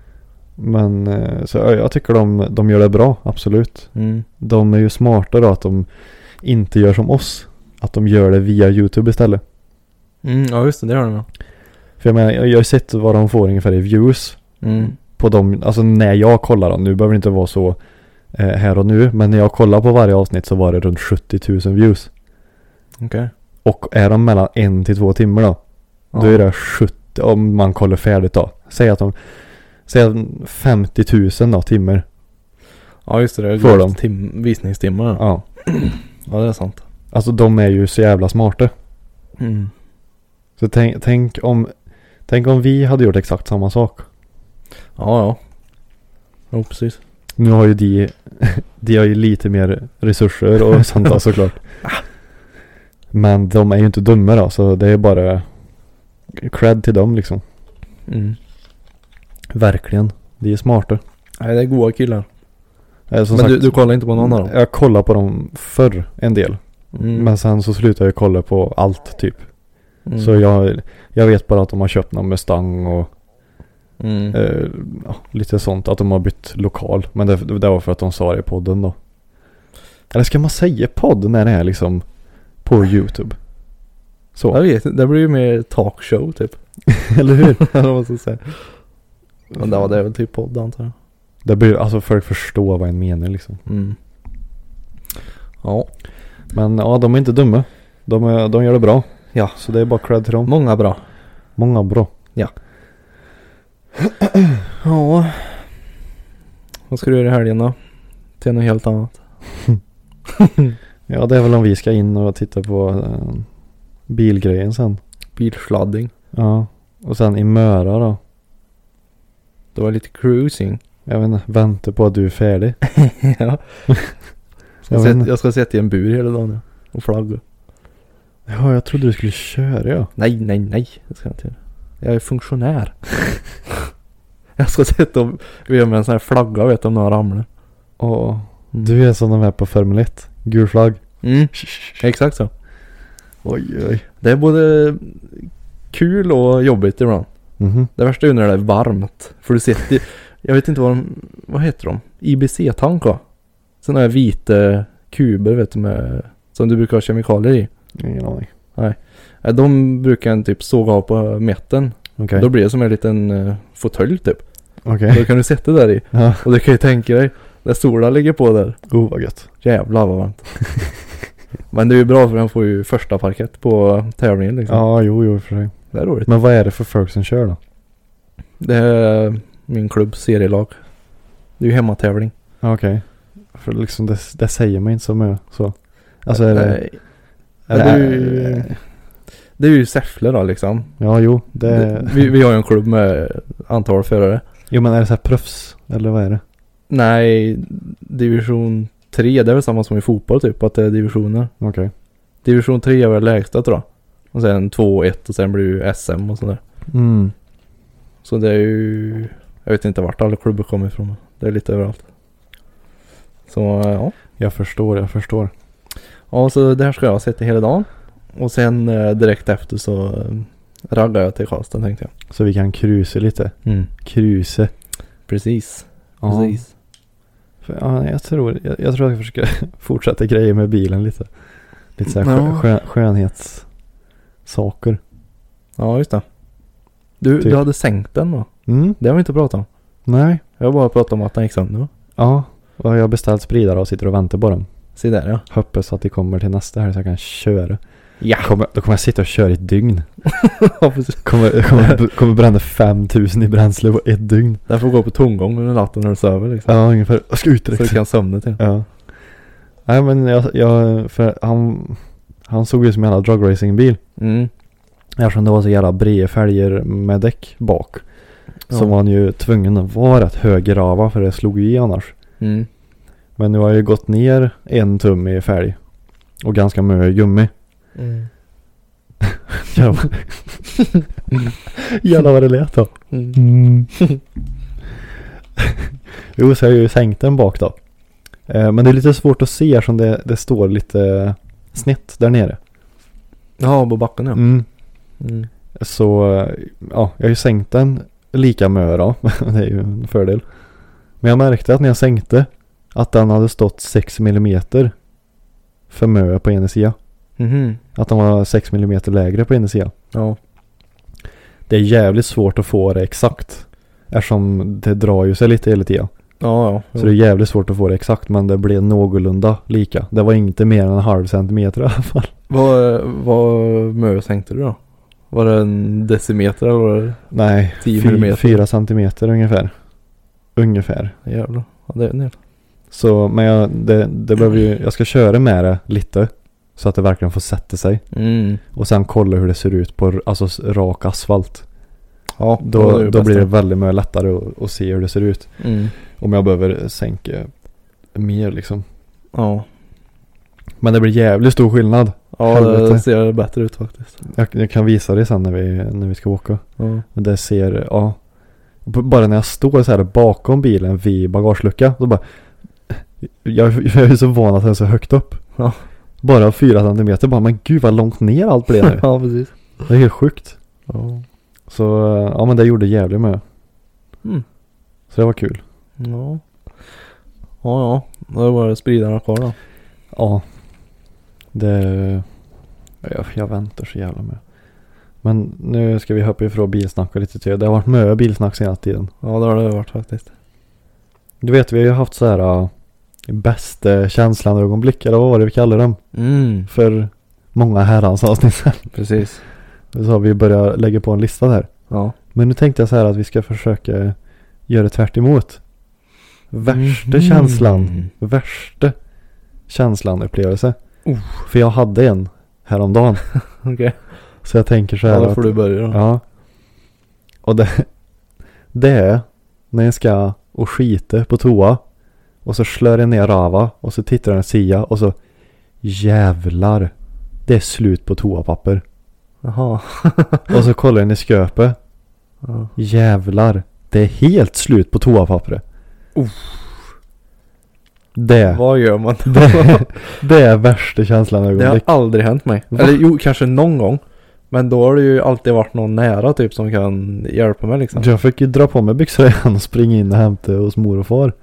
Men eh, så jag, jag tycker de, de gör det bra, absolut. Mm. De är ju smarta då att de inte gör som oss. Att de gör det via YouTube istället. Mm, ja just det, det har de ja. För jag menar, jag jag har sett vad de får ungefär i views Mm. på dem, alltså när jag kollar dem. Nu behöver det inte vara så eh, här och nu, men när jag kollar på varje avsnitt så var det runt sjuttio tusen views. Okej. Okay. Och är de mellan en till två timmar då, Ja. då är det sjuttio, om man kollar färdigt då. Säg att de, säg att femtio tusen då, timmar. Ja just det, det är Får gott de. tim- visningstimmar. Ja. Ja, det är sant. Alltså de är ju så jävla smarta. Mm. Så tänk, tänk om tänk om vi hade gjort exakt samma sak. Ja, ja. Ja, precis. Nu har ju de de har ju lite mer resurser och sånt där såklart. Men de är ju inte dumma då, så det är bara cred till dem liksom. Mm. Verkligen. De är smarta. Nej, det är goda killar. Eh, som Men sagt, du, du kollar inte på någon av dem? jag kollar på dem förr en del. Mm. Men sen så slutar jag kolla på allt typ. Mm. Så jag, jag vet bara att de har köpt någon Mustang och Mm. eh, ja, lite sånt. Att de har bytt lokal. Men det, det var för att de sa det i podden då. Eller ska man säga podd när det är liksom på YouTube? Så. Jag vet inte, det blir ju mer talkshow typ. Eller hur? Eller vad ska jag säga. Men det var det väl typ podd antar jag. Det blir, alltså folk förstår vad en menar liksom. Mm. Ja. Men ja, de är inte dumma. De, är, de gör det bra. Ja. Så det är bara cred till dem. Många bra. Många bra. Ja. Ja. Vad ska du göra i helgen då? Till något helt annat. Ja, det är väl om vi ska in och titta på eh, bilgrejen sen. Bilsladding. Ja. Och sen i Möra då. Det var lite cruising. Jag vet inte, vänta på att du är färdig. Ja. Jag, Jag, vet inte. jag ska sätta i en bur hela dagen och flagga. Ja, jag trodde du skulle köra, ja. Nej, nej, nej. Det ska jag inte göra. Jag är funktionär. Jag ska sätta och göra med en sån här flagga, vet du, om några ramlar. Och Mm. du är som de här på Formel ett. Gul flagg. Mm. Exakt så. Oj, oj. Det är både kul och jobbigt ibland. Mhm. Det värsta är ju när det är varmt. För du sitter, jag vet inte vad de, vad heter de? I B C-tank, va? Sådana här vita kuber, vet du, med, som du brukar ha kemikalier i. Ingen aning. Nej, de brukar en typ såga av på mitten. Okej. Då blir det som en liten uh, fåtölj typ. Okej. Då kan du sätta där i. Ja. Och du kan ju tänka dig, när solen ligger på där. Oh, vad gött. Jävlar vad varmt. Men det är ju bra för den får ju första parkett på tävlingen liksom. Ja, jo, jo, för sig. Det är roligt. Men vad är det för folk som kör då? Det är min klubb serielag. Det är ju hemmatävling. Ja, okej. För liksom det, det säger mig inte så mycket. Så. Alltså är det... Nej. Är det, är ju, det är ju Säffle då liksom. Ja, jo. Det... Det, vi, vi har ju en klubb med antal förare. Jo, men är det så här proffs? Eller vad är det? Nej, division tre, det är väl samma som i fotboll typ, att det är divisioner. Okej. Division tre är väl lägsta tror jag. Och sen två och ett och sen blir det ju S M och sådär. Mm. Så det är ju, jag vet inte vart alla klubbar kommer ifrån. Det är lite överallt. Så ja. Jag förstår, jag förstår. Ja, så det här ska jag sätta hela dagen. Och sen eh, direkt efter så eh, raggar jag till Karlstad, tänkte jag. Så vi kan cruisa lite. Mm. Cruise. Precis. Ja. Precis. För, ja, jag tror jag, jag tror jag försöker fortsätta grejer med bilen lite. Lite så här Ja. skön, skön, skönhetssaker. Ja, just det. Du, Typ. du hade sänkt den va? Mm. Det har vi inte pratat om. Nej. Jag har bara pratat om att den gick sönder va? Ja. Och jag har beställt spridare och sitter och väntar på dem. Se där ja. Hoppas att det kommer till nästa här så jag kan köra. Ja. Kommer, då kommer jag sitta och köra i ett dygn. Ja, precis. Kommer, kommer, kommer bränna fem tusen i bränsle på ett dygn. Den får gå på tomgång under natten när du sover liksom. Ja, ungefär. Jag ska ut Så du direkt. kan somna till. Ja. Nej, men jag, jag för han, han såg ut som en jävla dragracingbil. Mm. Eftersom det var så jävla breda fälgar med däck bak. Ja. Så var han ju tvungen att vara rätt högrava för det slog ju i annars. Mm. Men nu har jag ju gått ner en tum i fälg. Och ganska mycket gummi. Mm. Jävlar. Jävlar vad det lät då. Mm. Mm. Jo, så har jag ju sänkt den bak då. Eh, men det är lite svårt att se som det, det står lite snett där nere. Ja, på backen ja. Mm. Mm. Så ja, jag har ju sänkt den lika mycket då. Det är ju en fördel. Men jag märkte att när jag sänkte att den hade stått sex millimeter för mycket på ena sidan. Mhm. Att den var sex millimeter lägre på ena sidan. Ja. Det är jävligt svårt att få det exakt. Eftersom det drar ju sig lite hela tiden. Ja, ja. Så det är jävligt svårt att få det exakt. Men det blev någorlunda lika. Det var inte mer än en halv centimeter i alla fall. Vad, vad mö tänkte du då? Var det en decimeter eller var det Nej, tio fy, millimeter? fyra centimeter ungefär. Ungefär. Jävlar. Ja, det är ner. Så, men jag, det, det behöver ju, jag ska köra med det lite. Så att det verkligen får sätta sig. Mm. Och sen kolla hur det ser ut på alltså, rak asfalt. Ja, Då, det är det då blir det bästa. väldigt mycket lättare att, att se hur det ser ut. Mm. Om jag behöver sänka mer liksom. Ja. Men det blir jävligt stor skillnad. Ja, Helvete. det ser bättre ut faktiskt. Jag, jag kan visa det sen när vi, när vi ska åka. Ja. Men det ser, ja. B- Bara när jag står så här bakom bilen vid bagagelucka. Så bara, jag, jag är så van att den är så högt upp. Ja. Bara fyra centimeter. Bara, men gud vad långt ner allt blev nu. Ja, precis. Det är helt sjukt. Ja. Så ja, men det gjorde jävligt med. Mm. Så det var kul. Ja. Ja, ja. Då var det spridarna kvar då. Ja. Det, jag, jag väntar så jävla med. Men nu ska vi hoppa ifrån bilsnack och lite till. Det har varit mycket bilsnack senaste tiden. Ja, det har det varit faktiskt. Du vet, vi har ju haft så här uh, bästa känslan ögonblick. Eller vad var det vi kallade dem? Mm. För många herrans avsnitt sen. Precis. Så har vi börjat lägga på en lista där. Ja. Men nu tänkte jag så här att vi ska försöka göra tvärt emot. Värsta Mhm. känslan. Värsta känslan upplevelse. Uh. För jag hade en häromdagen. Okej. Okay. Så jag tänker så här Ja, då att, får du börja då. ja. Och det, det är när jag ska och skita på toa. Och så slår jag ner rava. Och så tittar den sia. Och så jävlar. Det är slut på toapapper. Jaha. Och så kollar jag i sköpet. Ja. Jävlar. Det är helt slut på toapappret. Uh. Det, Vad gör man? det, det är värsta känslan Det har ögonblick. aldrig hänt mig. Va? Eller jo, kanske någon gång. Men då har det ju alltid varit någon nära typ som kan hjälpa mig liksom. Jag fick ju dra på mig byxor igen och springa in och hämta hos mor och far.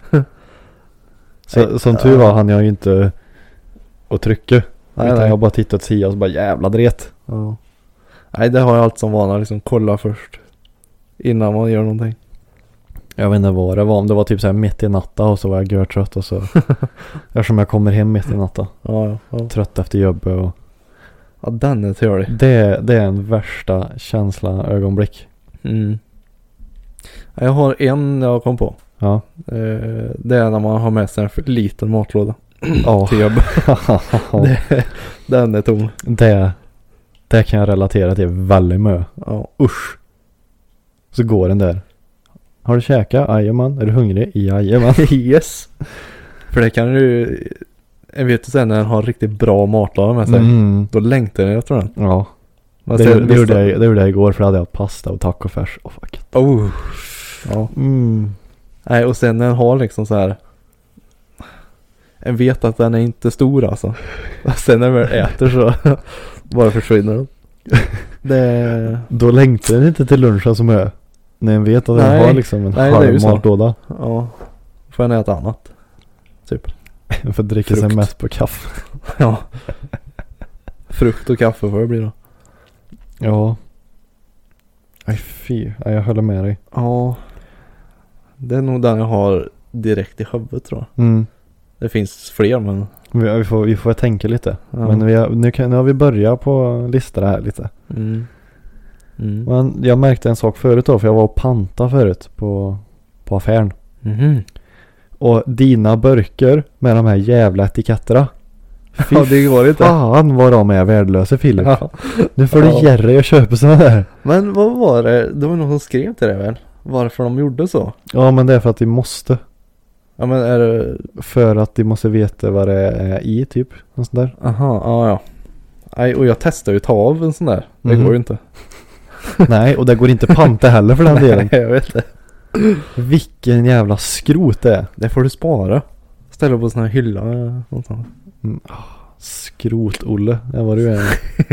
Så, som tur var han jag ju inte att trycka. Nej, utan nej. jag bara tittat sia och så bara jävla dret. Ja. Nej, det har jag alltid som vana liksom. Kolla först. Innan man gör någonting. Jag vet inte vad det var. Om det var typ så här mitt i natta och så var jag görtrött och så. Eftersom jag kommer hem mitt i natta. Ja, ja, ja. Trött efter jobbet och. Ja, den är trevlig. Det, det är en värsta känsla ögonblick. Mm. Jag har en jag kom på. Ja. Eh, det är när man har med sig en för liten matlåda Ja. till jobb. det, den är tom. det, det kan jag relatera till väldigt mycket. Ja. Usch. Så går den där. Har du käkat? Jajamän. Är du hungrig? Jajamän. Yes. För det kan du. Jag vet ju sen när den har riktigt bra matlåda med sig. Mm. Då längtar jag efter den. Ja. Man Det, ser det, gjorde nästan- jag, det gjorde jag igår för då hade jag pasta och tacofärs. Oh, fuck it. Oh. Ja. Mm. Nej, och sen när den har liksom så här. Jag vet att den är inte stor alltså. Och sen när man äter så bara försvinner den. Det. Då längtar den inte till lunchen som är. När en vet att den Nej. har liksom en Nej, det är ju halv så. matlåda. Ja. Får jag äta annat. Typ. För att dricka sig Frukt. mest på kaffe. Ja. Frukt och kaffe får det bli då. Ja. Nej fy. Ja, jag håller med dig. Ja. Det är nog den jag har direkt i huvudet tror jag. Mm. Det finns fler men. Vi, vi, får, vi får tänka lite. Ja. Men vi har, nu, kan, nu har vi börjat på listan här lite. Mm. Mm. Men jag märkte en sak förut då. För jag var och panta förut på, på affären. Mhm. Och dina burkar med de här jävla etiketterna. Fy Ja, det går inte. fan vad de är värdelösa Filip. Ja. Nu får du Ja. ge dig och köpa sådana där. Men vad var det? Det var någon som skrev till det väl? Varför de gjorde så? Ja men det är för att de måste. Ja men är det. För att de måste veta vad det är i typ. Något sånt där. Aha, ja ja. Nej, och jag testar ju ta av en sån där. Det Mhm. går ju inte. Nej och det går inte panta heller för den delen. Nej, jag vet det. Vilken jävla skrot det är. Det får du spara. Ställa på sån här hylla någonstans. Mm. Skrot-Olle. Det var du är.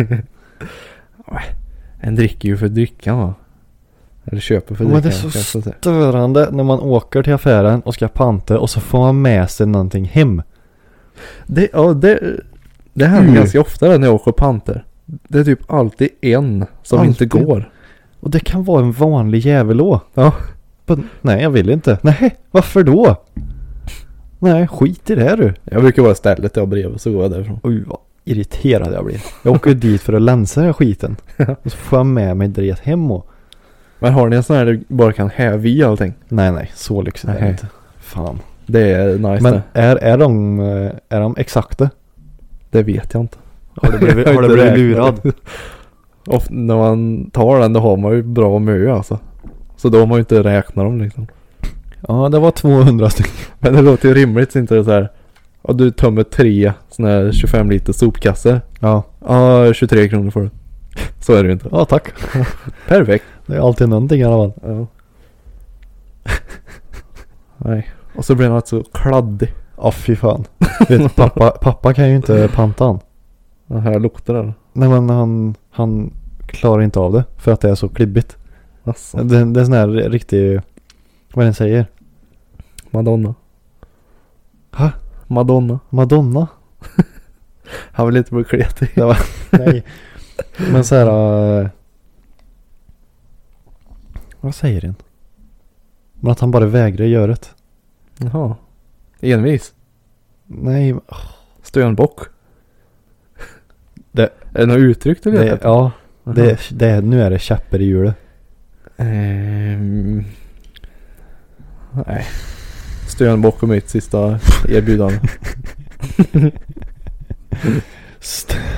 En dricker ju för drickan va? Eller köper för Men drickan. det är så kanske jag säger. störande när man åker till affären och ska panta och så får man med sig någonting hem. Det, ja, det, det händer Mm. ganska ofta när jag åker panter. Det är typ alltid en som Alltid. inte går. Och det kan vara en vanlig jävelå. Ja. Men, nej jag vill inte. Nej, varför då? Nej, skit i det här du. Jag brukar bara ställa till bredvid så går jag därifrån. Oj vad irriterad jag blir. Jag åker dit för att länsa den här skiten. Och så får jag med mig dret hem och. Men har ni en sån här där du bara kan häva i allting? Nej nej, så lyxigt är det Nej. inte. Fan. Det är nice Men det. är, är, de, eh, är de exakta? Det vet jag inte. Har du blivit, Jag har du inte blivit räknat. lurad? Och när man tar den då har man ju bra mö alltså. Så då har man ju inte räknat dem liksom. Ja, det var tvåhundra stycken. Men det låter ju rimligt så inte det så här. Och du tömmer tre såna här tjugofem liter sopkasser. Ja. Ja, tjugotre kronor får du. Så är det ju inte. Ja, tack. Perfekt. Det är alltid någonting i alla fall. Ja. Nej. Och så blir den alltså kladdig. Ja, fy fan. Vet, pappa, pappa kan ju inte panta han. Den här luktar den. Nej, men han, han klarar inte av det. För att det är så klibbigt. Alltså. Det, det är sån här riktig. Vad den säger? Madonna. Ha? Madonna. Madonna? Han vill inte bli kletig. Det var, nej. Men så här. Uh, vad säger den? Men att han bara vägrar göra det. Jaha. Envis. Nej. Stönbock. Det, Är det något uttryck du det, vet? ja. Det, det, nu är det käppar i hjulet. Ehm, nej. Stönbock och mitt sista erbjudande.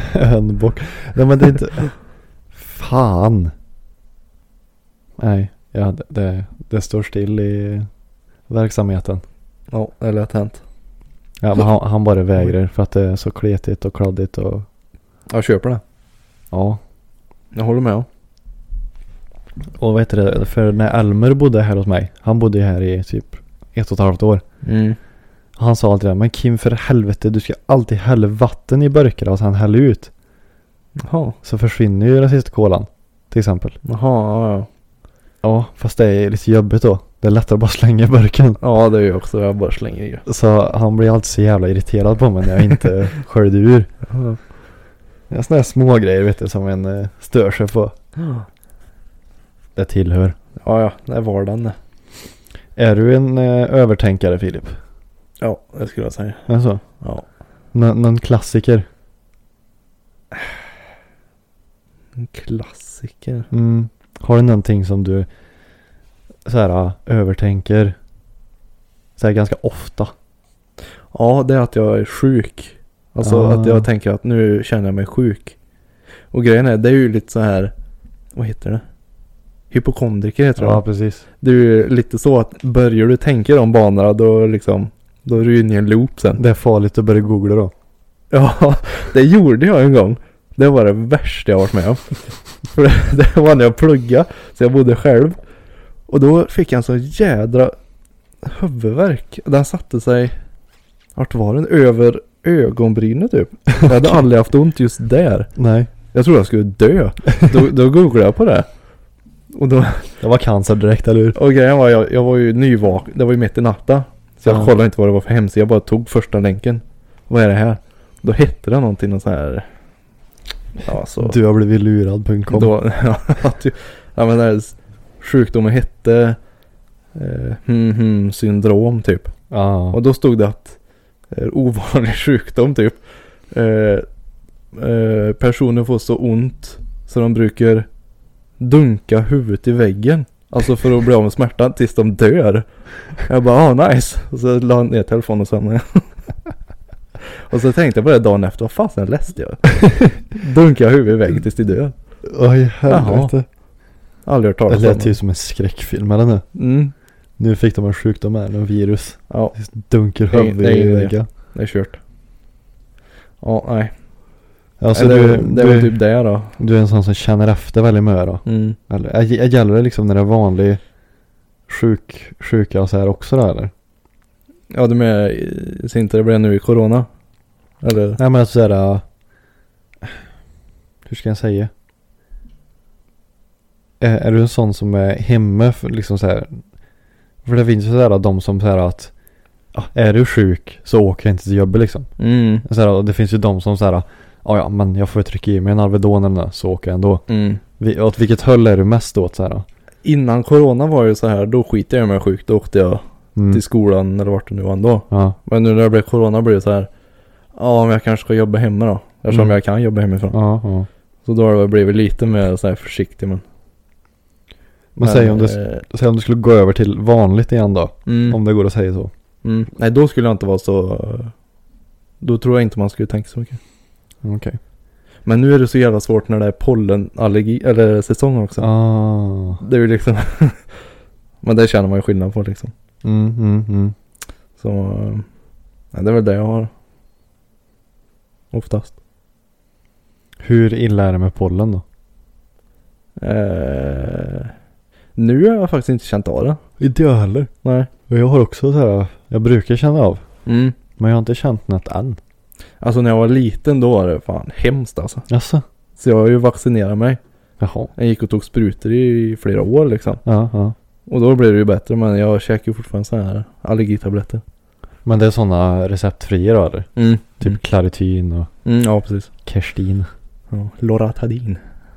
Stönbock. Nej men det är inte. Fan. Nej. Ja, det, det, det står still i verksamheten. Ja, det är lätt hänt. Ja, men han, han bara vägrar för att det är så kletigt och kladdigt och... Jag köper det. Ja. Jag håller med. Och vad heter det? För när Elmer bodde här hos mig. Han bodde ju här i typ ett och ett halvt år. Mm. Han sa alltid det. Men Kim, för helvete, du ska alltid hälla vatten i burkar och sen hälla ut. Jaha. Så försvinner ju den sista kolan. Till exempel. Jaha, ja, ja. Ja, fast det är lite jobbigt då. Det är lättare att bara slänga i burken. Ja, det är ju också. Jag bara slänger i. Så han blir alltid så jävla irriterad på mig när jag inte sköljde ur. Ja. Det är såna här små grejer, vet du, som en uh, stör sig på. Det tillhör. Ja, ja. Det är vardagen det. Är du en uh, övertänkare, Filip? Ja, det skulle jag säga. Alltså? Ja. N- någon klassiker? En klassiker. Mm. Har du någonting som du så här uh, övertänker så här ganska ofta? Ja, det är att jag är sjuk. Alltså Ah. att jag tänker att nu känner jag mig sjuk. Och grejen är, det är ju lite så här, vad heter det? Hypokondriker heter det. Ja, precis. Det är ju lite så att börjar du tänka de banorna, då liksom, då är du inne i en loop sen. Det är farligt att börja googla då. Ja, det gjorde jag en gång. Det var det värsta jag varit med om. För det, det var när jag pluggade, så jag bodde själv. Och då fick jag en så jädra huvudvärk. Den satte sig, vart var den? Över ögonbrynet typ. Jag hade aldrig haft ont just där. Nej. Jag trodde jag skulle dö. Då, då googlade jag på det. Och då, Det var cancer direkt, eller hur? och grejen var, jag, jag var ju nyvaken. Det var ju mitt i natta. Så jag Ja. kollade inte vad det var för hemsida. Jag bara tog första länken. Vad är det här? Då hette det någonting så här. Ja, så. Du har blivit lurad punkt com. Då, ja, att ju- ja, men det här sjukdomen hette eh, hmm, hmm, syndrom typ. Ja. Och då stod det att eh, ovanlig sjukdom typ. Eh, eh, personer får så ont så de brukar dunka huvudet i väggen. Alltså för att bli av med smärtan tills de dör. Jag bara, ah nice. Och så la jag ner telefonen sen. Och så tänkte jag på det dagen efter. Vad fasen läste jag? Dunka huvudet i väggen tills de dör. Oj, helvete. Aldrig hört Det talas lät om ju det. som en skräckfilm eller nu. Mm. Nu fick de en sjukdom här, en virus. Ja, Dunker Nej, huvudet nej, i nej. väggen. det är kört. Ja, nej. Alltså det, du, det var du, typ det då. du är en sån som känner efter väldigt mycket då. Mm. Eller är- är- gäller det liksom när det är vanlig sjuk, sjuka och så här också då, eller? Ja, du med så inte det blev nu i corona? Eller? Nej, men alltså såhär, hur ska jag säga? Är, är du en sån som är hemma för liksom så här? För det finns ju sådär de som säger att ja, är du sjuk så åker jag inte till jobbet liksom. Mm. Så här, och det finns ju de som säger ja ja men jag får trycka i mig en Alvedon eller något, så åker jag ändå. Mm. Vi, åt vilket höll är du mest åt så här? Innan corona var ju så här, då skiter jag mig sjuk. Då åkte jag Mm. till skolan eller vart det nu var ändå. Ja. Men nu när det blev corona blev det så här. Ja, men jag kanske ska jobba hemma då. Eftersom Mm. jag kan jobba hemifrån. Ja, ja. Så då har det blivit lite mer så här försiktig. Men, Men, säg om det, eh, säg om du skulle gå över till vanligt igen då. mm, Om det går att säga så. mm. Nej, då skulle jag inte vara så. Då tror jag inte man skulle tänka så mycket. Okej. Men nu är det så jävla svårt när det är pollenallergi eller säsong också. Ah. Det är ju liksom. Men det känner man ju skillnad på liksom. Mm, mm, mm. Så eh, ja, det är väl det jag har. Oftast. Hur illa är det med pollen då? Eh, nu har jag faktiskt inte känt av det. Inte jag heller. Nej. Och jag har också så här, jag brukar känna av. Mm. Men jag har inte känt något än. Alltså när jag var liten då var det fan hemskt alltså. Jaså? Så jag har ju vaccinerat mig. Jaha. Jag gick och tog sprutor i flera år liksom. Ja, ja. Och då blev det ju bättre, men jag käkar ju fortfarande så här allergitabletter. Men det är sådana receptfria då eller? Mm. Typ Mm. Claritin och Mm, ja, precis. Kerstin. Ja. Loratadin.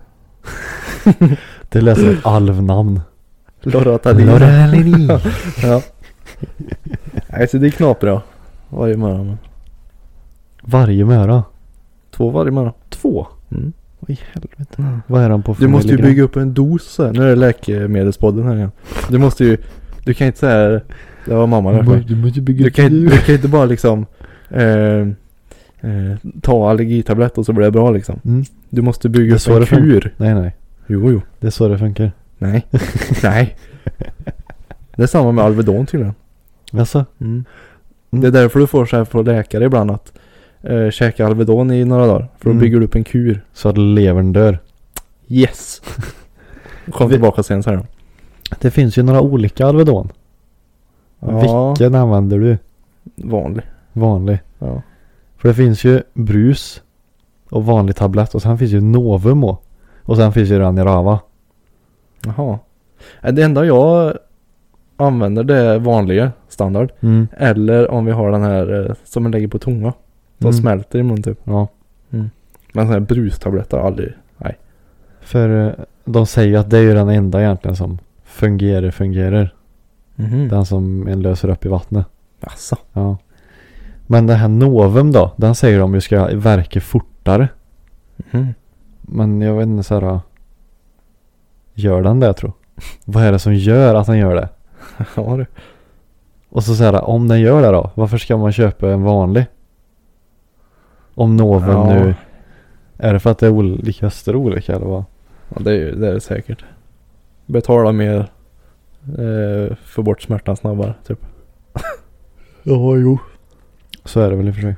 Det lät som ett alvnamn. Loratadin. Lorelini. Ja. Nej, så det är knapert varje morgon. Men Varje möra. två varje morgon. Två? Mm. Oj helvete. Vad är han på för Du måste ju milligram? bygga upp en dos här. Nu är det läkemedelspodden här igen. Du måste ju, du kan inte säga, det var mamma där för. Du måste bygga Du upp kan, en inte- du kan inte bara liksom eh, eh, ta allergitablett och så blir det bra liksom. Mm. Du måste bygga Det är upp så en det funkar. kur. Nej nej. Jo, jo. Det är så det funkar. Nej. Nej. Det är samma med Alvedon tydligen. Alltså? Mm. Det är därför du får så här på läkare ibland att eh, käka Alvedon i några dagar. För då Mm. bygger du upp en kur. Så att levern dör. Yes. Kom tillbaka sen så här då. Det finns ju några olika Alvedon. Ja, Vilken använder du? vanlig. Vanlig. Ja. För det finns ju brus och vanlig tablett. Och sen finns ju Novum och, och sen finns ju Ranirava. Jaha. Nej, det enda jag använder det är vanliga standard. Mm. Eller om vi har den här eh, som man lägger på tunga. De Mm. smälter i mun typ. Ja. Men sån här brustabletter aldrig. Nej. För eh, de säger ju att det är ju den enda egentligen som fungerar, fungerar. Mhm. Den som en löser upp i vattnet. Asså. Ja. Men den här Novum då, den säger de ju ska verka fortare. Mhm. Men jag vet inte så här. Gör den det, jag tror? Vad är det som gör att den gör det? Ja du. Och så säger om den gör det då, varför ska man köpa en vanlig? Om Novum Ja. nu, är det för att det är olika röster olika eller vad? Ja, det är ju det är det säkert. Betala mer eh, för bort smärtan snabbare typ. Ja, jo. Så är det väl i och för sig.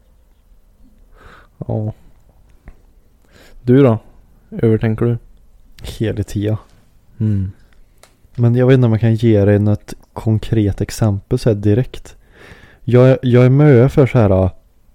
Ja. Du då? Övertänker du? Helig tia. Mm. Men jag vet inte om jag kan ge dig något konkret exempel så här direkt. Jag, jag är med för så här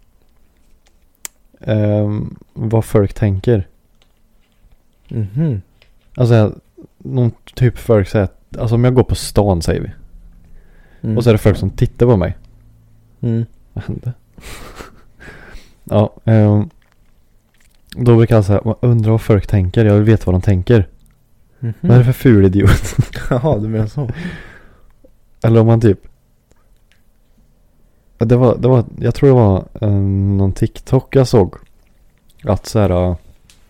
um, vad folk tänker. Mhm. Alltså någon typ folk säger att, alltså om jag går på stan säger vi. Mm. Och så är det folk som tittar på mig. Mm. Vad hände? Ja, um, då brukar jag säga, undrar vad folk tänker. Jag vill veta vad de tänker. Mhm. Vad är det för ful idiot? Jaha, du menar så. Eller om man typ, Det var, det var, jag tror det var um, någon TikTok jag såg. Att så här, uh,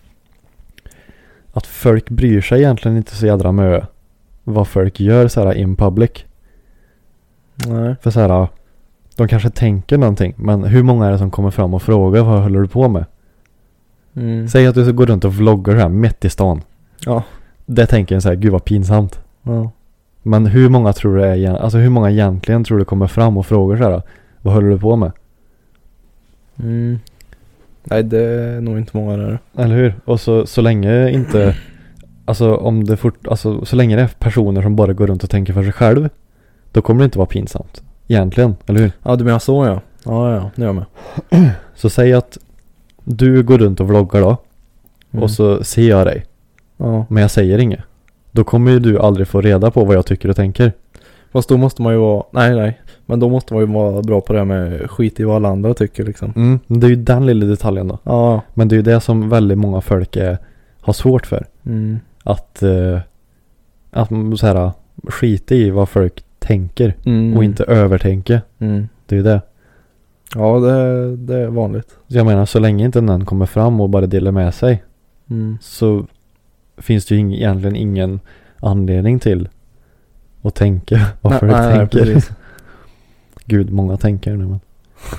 att folk bryr sig egentligen inte så jädra med vad folk gör så här in public. Nej. För så här, uh, de kanske tänker någonting, men hur många är det som kommer fram och frågar vad håller du på med? Mm. Säg att du går runt och vloggar här mitt i stan. Ja. Det tänker jag så här, gud vad pinsamt. Ja. Men hur många tror du är, alltså hur många egentligen tror du kommer fram och frågar så här, vad håller du på med? Mm. Nej, det är nog inte många där. Eller hur? Och så, så länge inte, alltså om det fort, alltså så länge det är personer som bara går runt och tänker för sig själv, då kommer det inte vara pinsamt. Egentligen, eller hur? Ja, du menar så ja. Ja, ja, det gör jag med. Så säg att du går runt och vloggar då, Mm. och så ser jag dig, Ja. men jag säger inget. Då kommer ju du aldrig få reda på vad jag tycker och tänker. Fast då måste man ju vara, nej nej. Men då måste man ju vara bra på det här med skit i vad alla andra tycker liksom. Mm, det är ju den lilla detaljen då. Ja. Men det är ju det som väldigt många folk är, har svårt för. Mm. Att, eh, att man så här, skita i vad folk tänker Mm. och inte övertänka. Mm. Det är ju det. Ja, det, det är vanligt. Så jag menar, så länge inte någon kommer fram och bara delar med sig, Mm. så finns det ju ing- egentligen ingen anledning till att tänka vad folk nej, tänker. nej, precis. Gud, många tänker nu, men.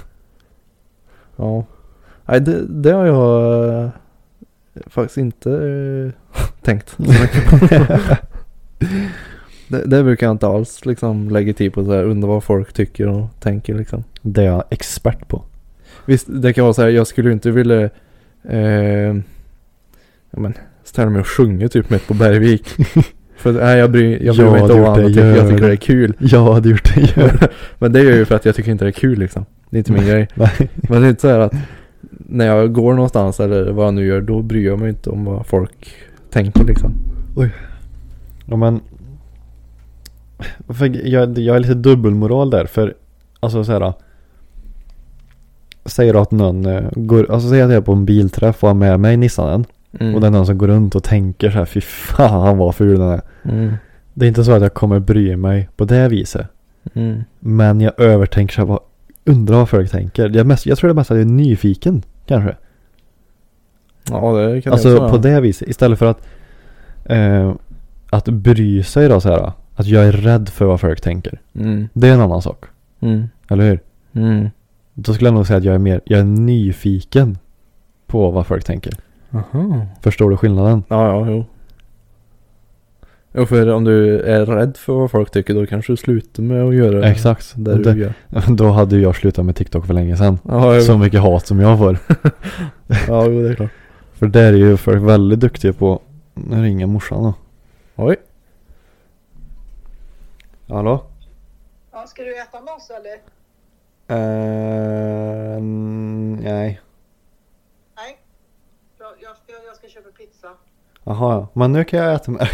Ja. Nej, det, det har jag eh, faktiskt inte eh, tänkt så mycket på. det, det brukar jag inte alls liksom lägga tid på så här, undra vad folk tycker och tänker liksom. Det är jag expert på. Visst, det kan vara så här, jag skulle ju inte vilja eh, ja, men, ställa mig och sjunga typ mitt på Bergvik. För nej, jag bryr, jag bryr Ja, mig inte du om gjort det, annat. Jag, jag gör tycker det. det är kul. Jag hade gjort det, gör. Men det är ju för att jag tycker inte det är kul liksom. Det är inte min grej. Nej. Men det är inte så här att när jag går någonstans eller vad jag nu gör, då bryr jag mig inte om vad folk tänker liksom. Ja, men för jag, jag är lite dubbelmoral där, för alltså så här, säger att någon eh, går, alltså säger att jag är på en bilträff och har med mig Nissanen, Mm. och det är någon som går runt och tänker så här, fy fan vad ful den är. Mm. Det är inte så att jag kommer bry mig på det viset, Mm. men jag övertänker så här, vad, undrar vad folk tänker. Jag, mest, jag tror det mest att jag är nyfiken kanske. Ja, det kan Alltså jag också, på ja. det viset, istället för att eh, att bry sig då så här, att jag är rädd för vad folk tänker. Mm. Det är en annan sak, Mm. eller hur? Mm. Då skulle jag nog säga att jag är mer, jag är nyfiken på vad folk tänker. Aha. Förstår du skillnaden? Ja, ja, jo. Och för om du är rädd för vad folk tycker, då kanske du slutar med att göra Exakt. det du det, gör. Då hade ju jag slutat med TikTok för länge sedan. Ja, jag... Så mycket hat som jag får. Ja, det är klart. För där är ju folk väldigt duktiga på att ringa morsan då. Oj. Hallå? Ja, ska du äta mat eller? Uh, nej. Nej. Jag, jag, jag ska köpa pizza. Jaha, ja. Men nu kan jag äta med.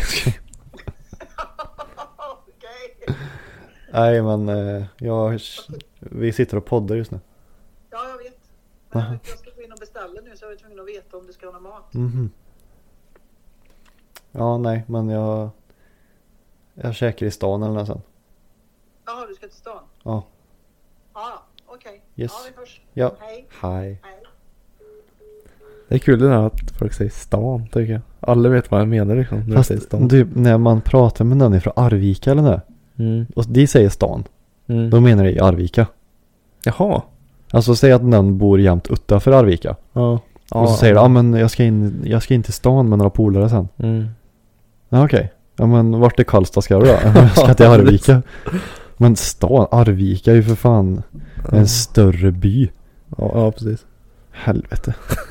Okej. Nej, men uh, jag, vi sitter och poddar just nu. Ja, jag vet. Men jag, Aha. vet, jag ska gå in och beställa nu, så jag är tvungen att veta om du ska ha någon mat. Mhm. Ja, nej, men jag jag käkar i stan eller något sen. Jaha, du ska till stan? Ja. Ja, okej. Yes. Ja, vi hörs. Ja. Hej. Hej. Hej. Det är kul det där att folk säger stan, tycker jag. Alla vet vad jag menar liksom. När Fast säger stan. typ när man pratar med någon från Arvika eller det, Mm. och de säger stan, Mm. då menar de i Arvika. Jaha. Alltså säg att någon bor jämt utanför Arvika. Ja. Och så säger de, ja men jag ska in jag ska in till stan med några polare sen. Mm. Ja okej. Ja men vart är Karlstad ska du då? Jag ska till Arvika. Men stan, Arvika är ju för fan en större by. Ja, ja, precis. Helvete.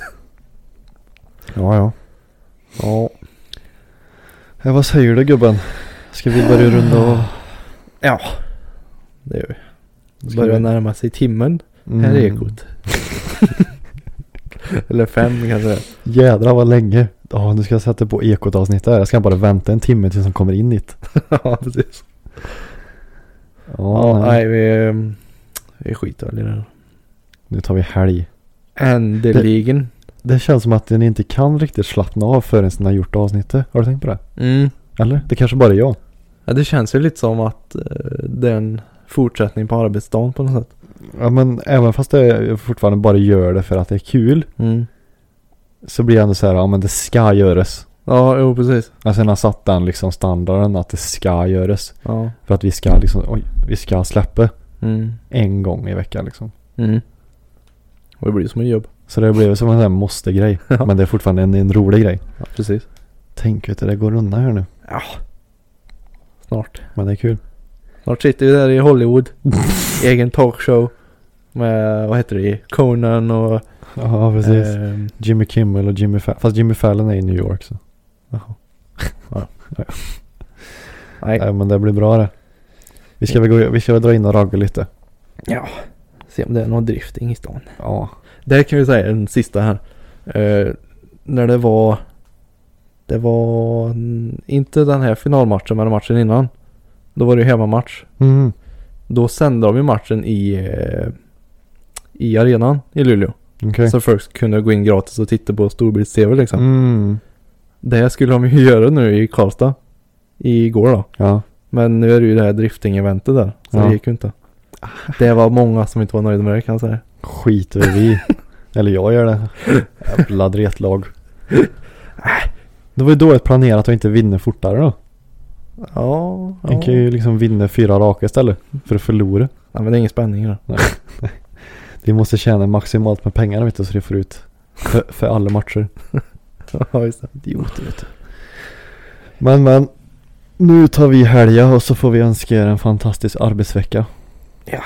Ja, ja. Ja. Ja, vad säger du gubben? Ska vi börja runda och... Ja. Det gör vi. Ska Börjar vi- närma sig timmen. Mm. Här är ekot. Eller fem kanske. Jädrar vad länge. Ja, nu ska jag sätta på ekot-avsnitt här. Jag ska bara vänta en timme tills de kommer in hit. Ja, precis. Ja, Ja, nej. nej, vi, ehm, vi skiter väl i det. Nu tar vi helg. Ändeligen. Det känns som att ni inte kan riktigt slappna av förrän ni har gjort avsnittet. Har du tänkt på det? Mm. Eller? Det kanske bara är jag. Ja, det känns ju lite som att eh, det är en fortsättning på arbetsdagen på något sätt. Ja, men även fast jag fortfarande bara gör det för att det är kul, Mm. så blir jag ändå så här, ja men det ska göras. Ja, jo precis. Alltså jag har satt den liksom standarden att det ska göras. Ja. För att vi ska liksom, oj, vi ska släppa Mm. en gång i veckan liksom. Mm. Och det blir som en jobb. Så det blev som en sån här måste-grej. Ja. Men det är fortfarande en, en rolig grej. Ja, precis. Tänk vet du, det går undan här nu. Ja. Snart. Men det är kul. Snart sitter vi där i Hollywood. Egen talkshow. Med, vad heter det? Conan och... Ja, precis. ehm, Jimmy Kimmel och Jimmy Fallon. Fast Jimmy Fallon är i New York så. Jaha. Ja. Ja. Nej. Nej, men det blir bra det. Vi ska väl gå, vi ska väl dra in och ragga lite. Ja. Se om det är någon drifting i stan. Ja. Det kan vi säga en sista här. Eh, när det var... Det var mm, inte den här finalmatchen men matchen innan. Då var det ju hemmamatch. Mm. Då sände de ju matchen i... Eh, I arenan i Luleå. Okej. Så folk kunde gå in gratis och titta på storbilds-tv liksom. Mm. Det skulle de ju göra nu i Karlstad. Igår då. Ja. Men nu är det ju det här drifting-eventet där. Så Ja. det gick ju inte. Det var många som inte var nöjda med det kan jag säga. Skiter vi. Eller jag gör det. Jävla dretlag. Det var ju dåligt planerat att inte vinna fortare då. Ja. Man Ja. kan ju liksom vinna fyra raka istället för att förlora. Ja, men det är ingen spänning då. Vi måste tjäna maximalt med pengar vet du, så det får ut för, för alla matcher. Ja, just det. Idioter vet du. Men men. Nu tar vi helga och så får vi önska er en fantastisk arbetsvecka. Ja.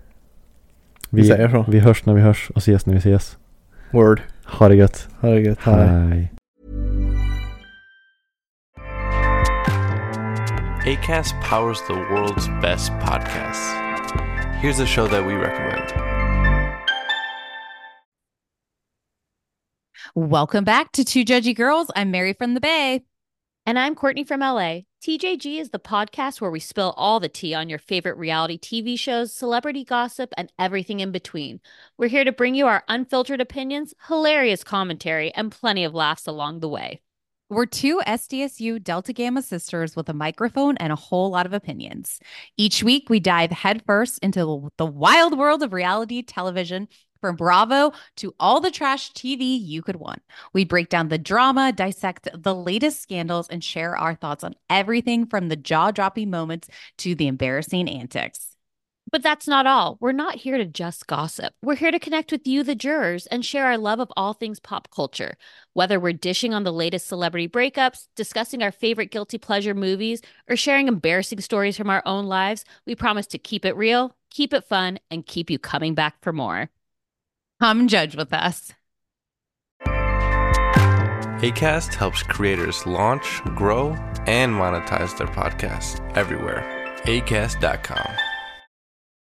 Vi, Vi säger så. vi hörs när vi hörs och ses när vi ses. Word. Ha det gött. Herregud. Hej. Hej. Acast powers the world's best podcasts. Here's a show that we recommend. Welcome back to Two Judgy Girls. I'm Mary from the Bay. And I'm Courtney from L A. T J G is the podcast where we spill all the tea on your favorite reality T V shows, celebrity gossip, and everything in between. We're here to bring you our unfiltered opinions, hilarious commentary, and plenty of laughs along the way. We're two S D S U Delta Gamma sisters with a microphone and a whole lot of opinions. Each week, we dive headfirst into the wild world of reality television, from Bravo to all the trash T V you could want. We break down the drama, dissect the latest scandals, and share our thoughts on everything from the jaw-dropping moments to the embarrassing antics. But that's not all. We're not here to just gossip. We're here to connect with you, the jurors, and share our love of all things pop culture. Whether we're dishing on the latest celebrity breakups, discussing our favorite guilty pleasure movies, or sharing embarrassing stories from our own lives, we promise to keep it real, keep it fun, and keep you coming back for more. Come judge with us. Acast helps creators launch, grow, and monetize their podcasts everywhere. acast dot com.